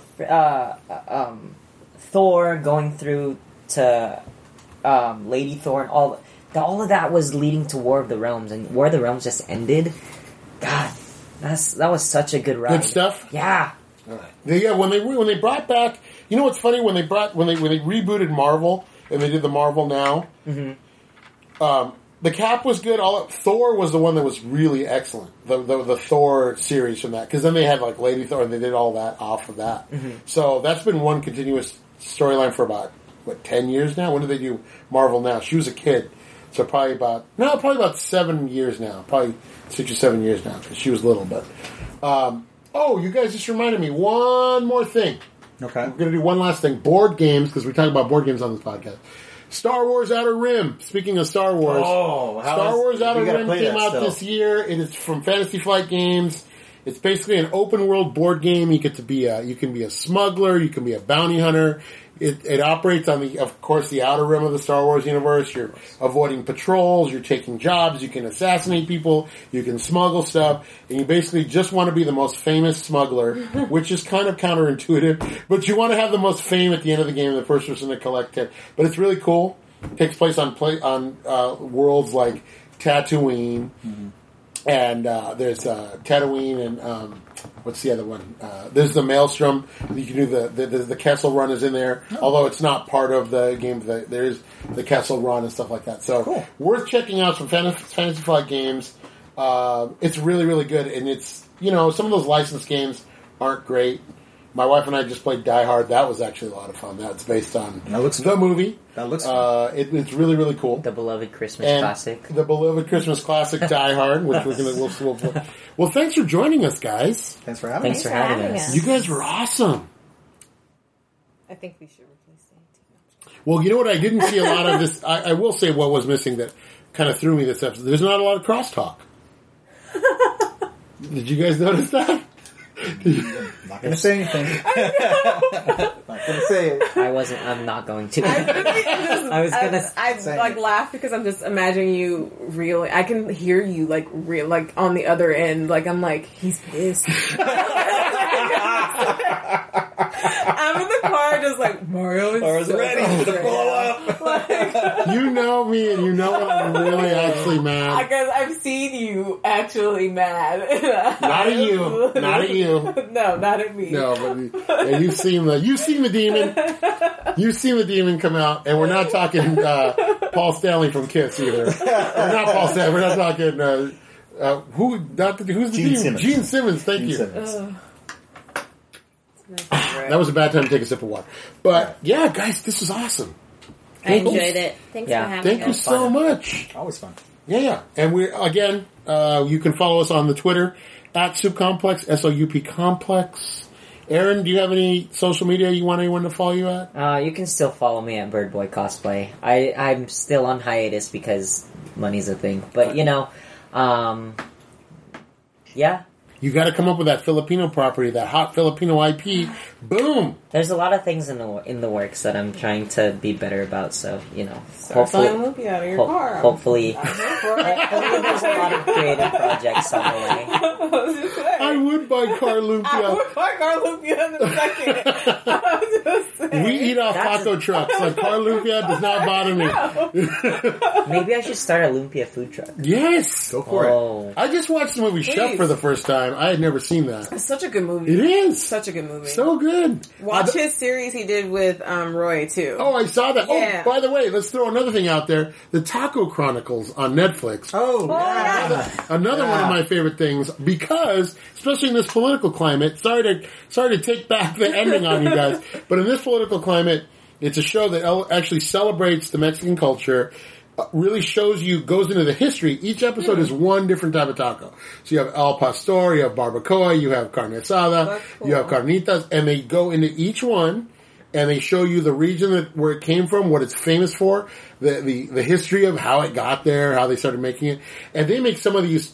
D: Thor going through to Lady Thor, and all of that was leading to War of the Realms, and War of the Realms just ended. God, that was such a good ride.
A: Good stuff?
D: Yeah.
A: Yeah, when they brought back, what's funny, when they rebooted Marvel and they did the Marvel Now, the Cap was good. Thor was the one that was really excellent. The Thor series from that, because then they had like Lady Thor and they did all that off of that. Mm-hmm. So that's been one continuous storyline for about 10 years now. When did they do Marvel Now? She was a kid, so probably about 7 years now, probably 6 or 7 years now, because she was little. But you guys just reminded me one more thing.
C: Okay,
A: we're going to do one last thing. Board games, because we talk about board games on this podcast. Star Wars Outer Rim. Speaking of Star Wars, Star Wars Outer Rim came out this year. It is from Fantasy Flight Games. It's basically an open world board game. You can be a smuggler, you can be a bounty hunter. It operates on of course, the outer rim of the Star Wars universe. You're avoiding patrols, you're taking jobs, you can assassinate people, you can smuggle stuff, and you basically just want to be the most famous smuggler, which is kind of counterintuitive, but you want to have the most fame at the end of the game, the first person to collect it. But it's really cool. It takes place on worlds like Tatooine. Mm-hmm. And there's Tatooine and what's the other one? There's the Maelstrom. You can do the Kessel Run is in there, although it's not part of the game. There is the Kessel Run and stuff like that. So cool. Worth checking out some Fantasy Flight games. It's really, really good, and it's some of those licensed games aren't great. My wife and I just played Die Hard. That was actually a lot of fun. That's based on the movie.
C: That looks fun.
A: It's really, really cool.
D: The beloved Christmas classic.
A: The beloved Christmas classic Die Hard, which we're gonna. Well, thanks for joining us, guys.
C: Thanks for having us.
D: Thanks for having us.
A: You guys were awesome.
B: I think we should replace it.
A: Well, you know what? I didn't see a lot of this. I will say what was missing that kind of threw me this episode. There's not a lot of crosstalk. Did you guys notice that?
C: I'm not going to say anything. Not going to say it.
D: I'm not going to. I was going to.
B: I laugh because I'm just imagining you really. I can hear you like on the other end. Like I'm like he's pissed. I'm in the car just like Mario is so
C: ready to blow up.
A: You know me, and you know when I'm really actually mad.
B: Because I've seen you actually mad.
A: Not at you. Not at you.
B: No, not at me.
A: No, but you've seen the demon. You've seen the demon come out, and we're not talking Paul Stanley from Kiss either. We're not Paul Stanley. We're not talking who's the
C: Gene
A: demon?
C: Simmons.
A: Gene Simmons. Thank you.
C: Simmons.
A: That was a bad time to take a sip of water. But yeah, guys, this was awesome.
E: I enjoyed it. Thanks for having us.
A: Thank you so much.
C: Always fun.
A: Yeah. And you can follow us on the Twitter at Soup Complex, SOUP Complex. Aaron, do you have any social media you want anyone to follow you at?
D: You can still follow me at Birdboy Cosplay. I'm still on hiatus because money's a thing. But, yeah.
A: You got to come up with that Filipino property, that hot Filipino IP. Boom!
D: There's a lot of things in the works that I'm trying to be better about. So
B: Start selling Lumpia out of your car.
D: Hopefully, there's a lot of creative projects on the way.
A: I would buy car Lumpia.
B: I would buy car Lumpia in a second.
A: We eat off taco trucks. Like car Lumpia does not bother me.
D: Maybe I should start a Lumpia food truck.
A: Yes,
C: go for it.
A: I just watched the movie Chef for the first time. I had never seen that.
B: It's such a good movie.
A: It is
B: such a good movie.
A: So good.
B: Watch his series he did with Roy too.
A: Oh, I saw that.
B: Yeah.
A: Oh, by the way, let's throw another thing out there: the Taco Chronicles on Netflix.
C: Oh, yeah.
A: Another one of my favorite things because, especially in this political climate, sorry to take back the ending on you guys, but in this political climate, it's a show that actually celebrates the Mexican culture. Really goes into the history. Each episode is one different type of taco. So you have al pastor, you have barbacoa, you have carne asada, you have carnitas, and they go into each one and they show you the region where it came from, what it's famous for, the history of how it got there, how they started making it, and they make some of these.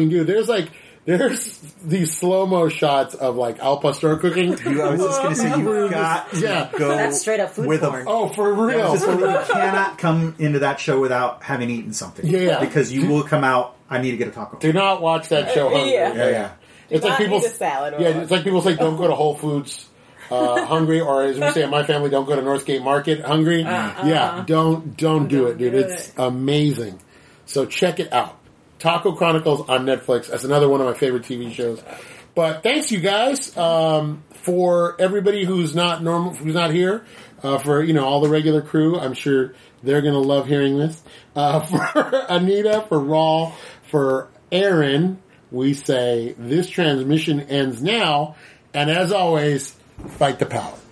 A: There's these slow-mo shots of like al pastor cooking.
C: I was just going to say, you got to go.
D: That's straight up food porn.
A: Oh, for real.
C: You cannot come into that show without having eaten something.
A: Yeah.
C: Because you will come out, I need to get a taco.
A: Do not watch that show hungry.
B: Yeah.
A: It's like people.
B: Eat a salad.
A: It's like people say, don't go to Whole Foods hungry, or as we say in my family, don't go to Northgate Market hungry. Yeah, don't do it, dude. It's amazing. So check it out. Taco Chronicles on Netflix. That's another one of my favorite TV shows. But thanks, you guys, for everybody who's not here, for all the regular crew. I'm sure they're gonna love hearing this. For Anita, for Raul, for Aaron, we say this transmission ends now, and as always, fight the power.